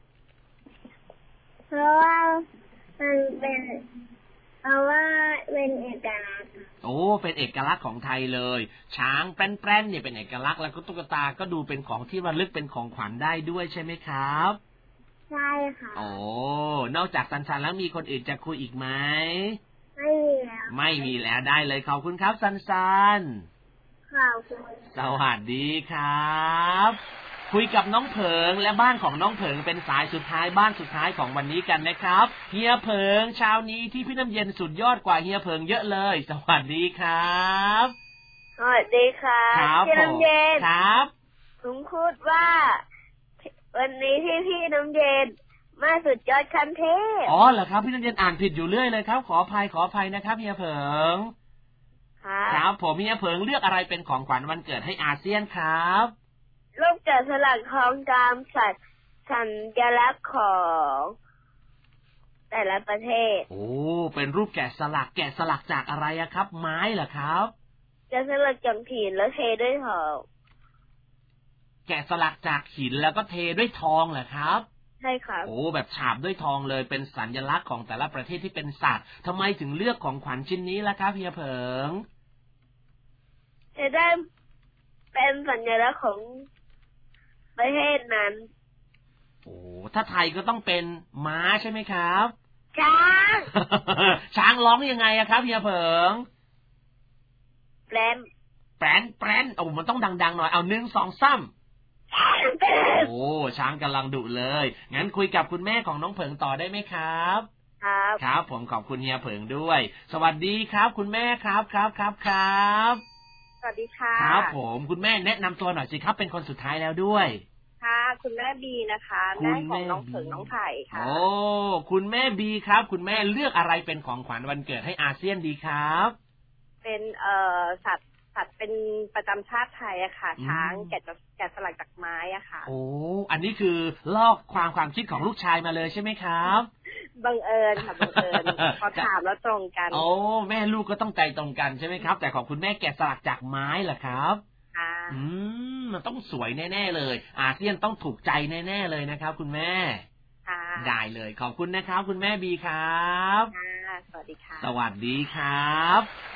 เพราะว่ามันเป็นเพราะว่าเป็นเอกลักษณ์โอ้เป็นเอกลักษณ์ของไทยเลยช้างแป้นๆเนี่ยเป็นเอกลักษณ์แล้วก็ตุ๊กตาก็ดูเป็นของที่ระลึกเป็นของขวัญได้ด้วยใช่ไหมครับใช่ค่ะโอ้นอกจากซันซันแล้วมีคนอื่นจะคุยอีกไหมไม่มีแล้วไม่มีแล้วได้เลยขอบคุณครับซันซันขอบคุณสวัสดีครับคุยกับน้องเผิงและบ้านของน้องเผิงเป็นสายสุดท้ายบ้านสุดท้ายของวันนี้กันนะครับเฮียเผิงเช้านี้ที่พี่น้ำเย็นสุดยอดกว่าเฮียเผิงเยอะเลยสวัสดีครับสวัสดีครับพี่น้ำเย็นครับผมพูดว่าวันนี้ที่พี่น้ำเย็นมาสุดยอดคันเทพอ๋อเหรอครับพี่น้ำเย็นอ่านผิดอยู่เรื่อยเลยครับขออภัยขออภัยนะครับเฮียเผิงครับผมเฮียเผิงเลือกอะไรเป็นของขวัญวันเกิดให้อาเซียนครับรูปแกะสลักของตามสัตว์สัญลักษณ์ของแต่ละประเทศโอ้เป็นรูปแกะสลักแกะสลักจากอะไรอะครับไม้เหรอครับแกะสลักจากหินแล้วเทด้วยทองแกะสลักจากหินแล้วก็เทด้วยทองเหรอครับใช่ครับโอ้แบบฉาบด้วยทองเลยเป็นสัญลักษณ์ของแต่ละประเทศที่เป็นสัตว์ทำไมถึงเลือกของขวัญชิ้นนี้ล่ะครับเฮียเผิงจะได้เป็นสัญลักษณ์ของประเทศนั้นโอ้ถ้าไทยก็ต้องเป็นม้าใช่ไหมครับช้างช้างร้องยังไงอะครับเฮียเผิงแปรนแปรนแปรนโอ้มันต้องดังๆหน่อยเอาหนึ่งสองสามโอ้ช้างกำลังดุเลยงั้นคุยกับคุณแม่ของน้องเผิงต่อได้ไหมครับครับครับผมขอบคุณเฮียเผิงด้วยสวัสดีครับคุณแม่ครับครับครับครับสวัสดีค่ะครับผมคุณแม่แนะนำตัวหน่อยสิครับเป็นคนสุดท้ายแล้วด้วยค่ะคุณแม่บีนะคะแม่ของน้องเผิงน้องไผ่ค่ะโอ้คุณแม่บีครับคุณแม่เลือกอะไรเป็นของขวัญวันเกิดให้อาเซียนดีครับเป็นเอ่อสัตว์สัตว์เป็นประจำชาติไทยอะค่ะช้างแกะแกะสลักจากไม้อะค่ะโอ้อันนี้คือลอกความความคิดของลูกชายมาเลยใช่ไหมครับบังเอิญค่ะบังเอิญพอถามแล้วตรงกันโอ้แม่ลูกก็ต้องใจตรงกันใช่ไหมครับแต่ของคุณแม่แกะสลักจากไม้เหรอครับอืมมันต้องสวยแน่ๆเลยอาเซียนต้องถูกใจแน่ๆเลยนะครับคุณแม่ได้เลยขอบคุณนะครับคุณแม่บีครับสวัสดีค่ะสวัสดีครับ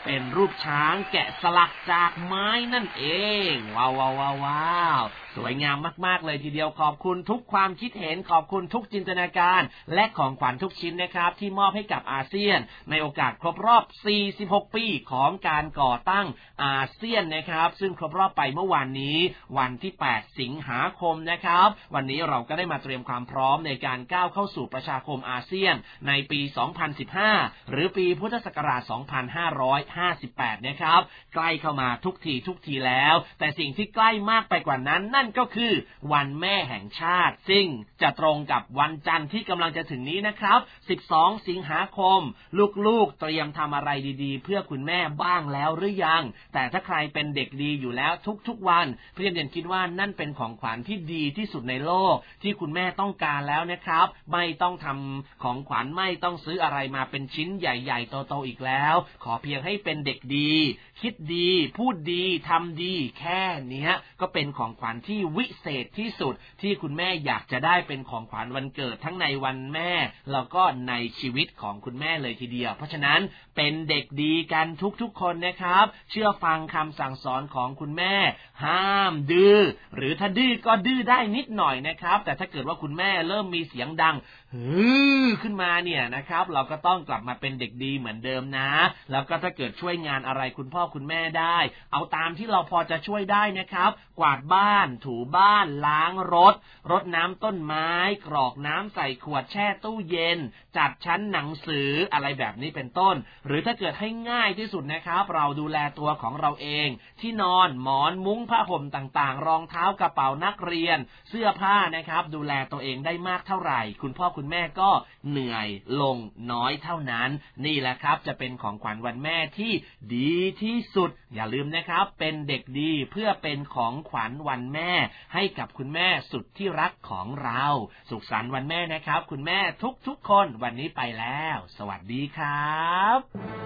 เป็นรูปช้างแกะสลักจากไม้นั่นเองว้าวว้าวว้าวสวยงามมากๆเลยทีเดียวขอบคุณทุกความคิดเห็นขอบคุณทุกจินตนาการและของขวัญทุกชิ้นนะครับที่มอบให้กับอาเซียนในโอกาสครบรอบสี่สิบหกปีของการก่อตั้งอาเซียนนะครับซึ่งครบรอบไปเมื่อวานนี้วันที่แปดสิงหาคมนะครับวันนี้เราก็ได้มาเตรียมความพร้อมในการก้าวเข้าสู่ประชาคมอาเซียนในปีสองพันสิบห้าหรือปีพุทธศักราชสองพันห้าร้อยห้าสิบแปดนะครับใกล้เข้ามาทุกทีทุกทีแล้วแต่สิ่งที่ใกล้มากไปกว่านั้นนั่นก็คือวันแม่แห่งชาติซึ่งจะตรงกับวันจันทร์ที่กำลังจะถึงนี้นะครับสิบสองสิงหาคมลูกๆเตรียมทำอะไรดีๆเพื่อคุณแม่บ้างแล้วหรือยังแต่ถ้าใครเป็นเด็กดีอยู่แล้วทุกๆวันพี่เด่นคิดว่านั่นเป็นของขวัญที่ดีที่สุดในโลกที่คุณแม่ต้องการแล้วนะครับไม่ต้องทำของขวัญไม่ต้องซื้ออะไรมาเป็นชิ้นใหญ่ๆโตๆอีกแล้วขอเพียงให้เป็นเด็กดีคิดดีพูดดีทำดีแค่นี้ก็เป็นของขวัญที่วิเศษที่สุดที่คุณแม่อยากจะได้เป็นของขวัญวันเกิดทั้งในวันแม่แล้วก็ในชีวิตของคุณแม่เลยทีเดียวเพราะฉะนั้นเป็นเด็กดีกันทุกๆคนนะครับเชื่อฟังคำสั่งสอนของคุณแม่ห้ามดื้อหรือถ้าดื้อก็ดื้อได้นิดหน่อยนะครับแต่ถ้าเกิดว่าคุณแม่เริ่มมีเสียงดังฮือขึ้นมาเนี่ยนะครับเราก็ต้องกลับมาเป็นเด็กดีเหมือนเดิมนะแล้วก็ถ้าเกิดช่วยงานอะไรคุณพ่อคุณแม่ได้เอาตามที่เราพอจะช่วยได้นะครับกวาดบ้านถูบ้านล้างรถรดน้ำต้นไม้กรอกน้ำใส่ขวดแช่ตู้เย็นจัดชั้นหนังสืออะไรแบบนี้เป็นต้นหรือถ้าเกิดให้ง่ายที่สุดนะครับเราดูแลตัวของเราเองที่นอนหมอนมุ้งผ้าห่มต่างๆรองเท้ากระเป๋านักเรียนเสื้อผ้านะครับดูแลตัวเองได้มากเท่าไหร่คุณพ่อคุณแม่ก็เหนื่อยลงน้อยเท่านั้นนี่แหละครับจะเป็นของขวัญวันแม่ที่ดีที่สุดอย่าลืมนะครับเป็นเด็กดีเพื่อเป็นของขวัญวันแม่ให้กับคุณแม่สุดที่รักของเราสุขสันต์วันแม่นะครับคุณแม่ทุกๆคนวันนี้ไปแล้วสวัสดีครับ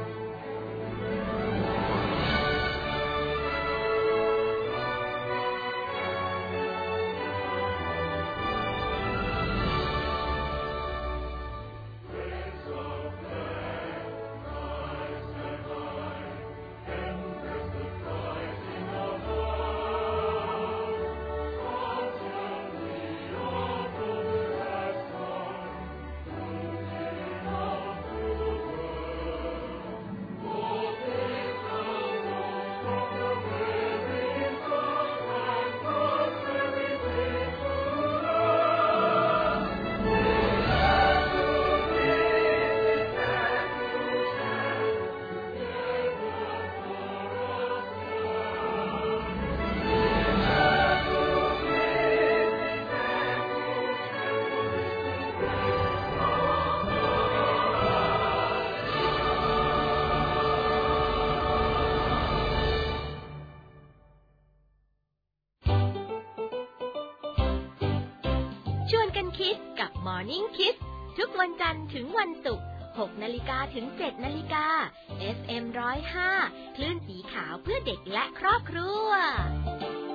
ชวนกันคิดกับ Morning Kids ทุกวันจันทร์ถึงวันศุกร์ หกนาฬิกาถึงเจ็ดนาฬิกา เอฟ เอ็ม หนึ่งศูนย์ห้า คลื่นสีขาวเพื่อเด็กและครอบครัว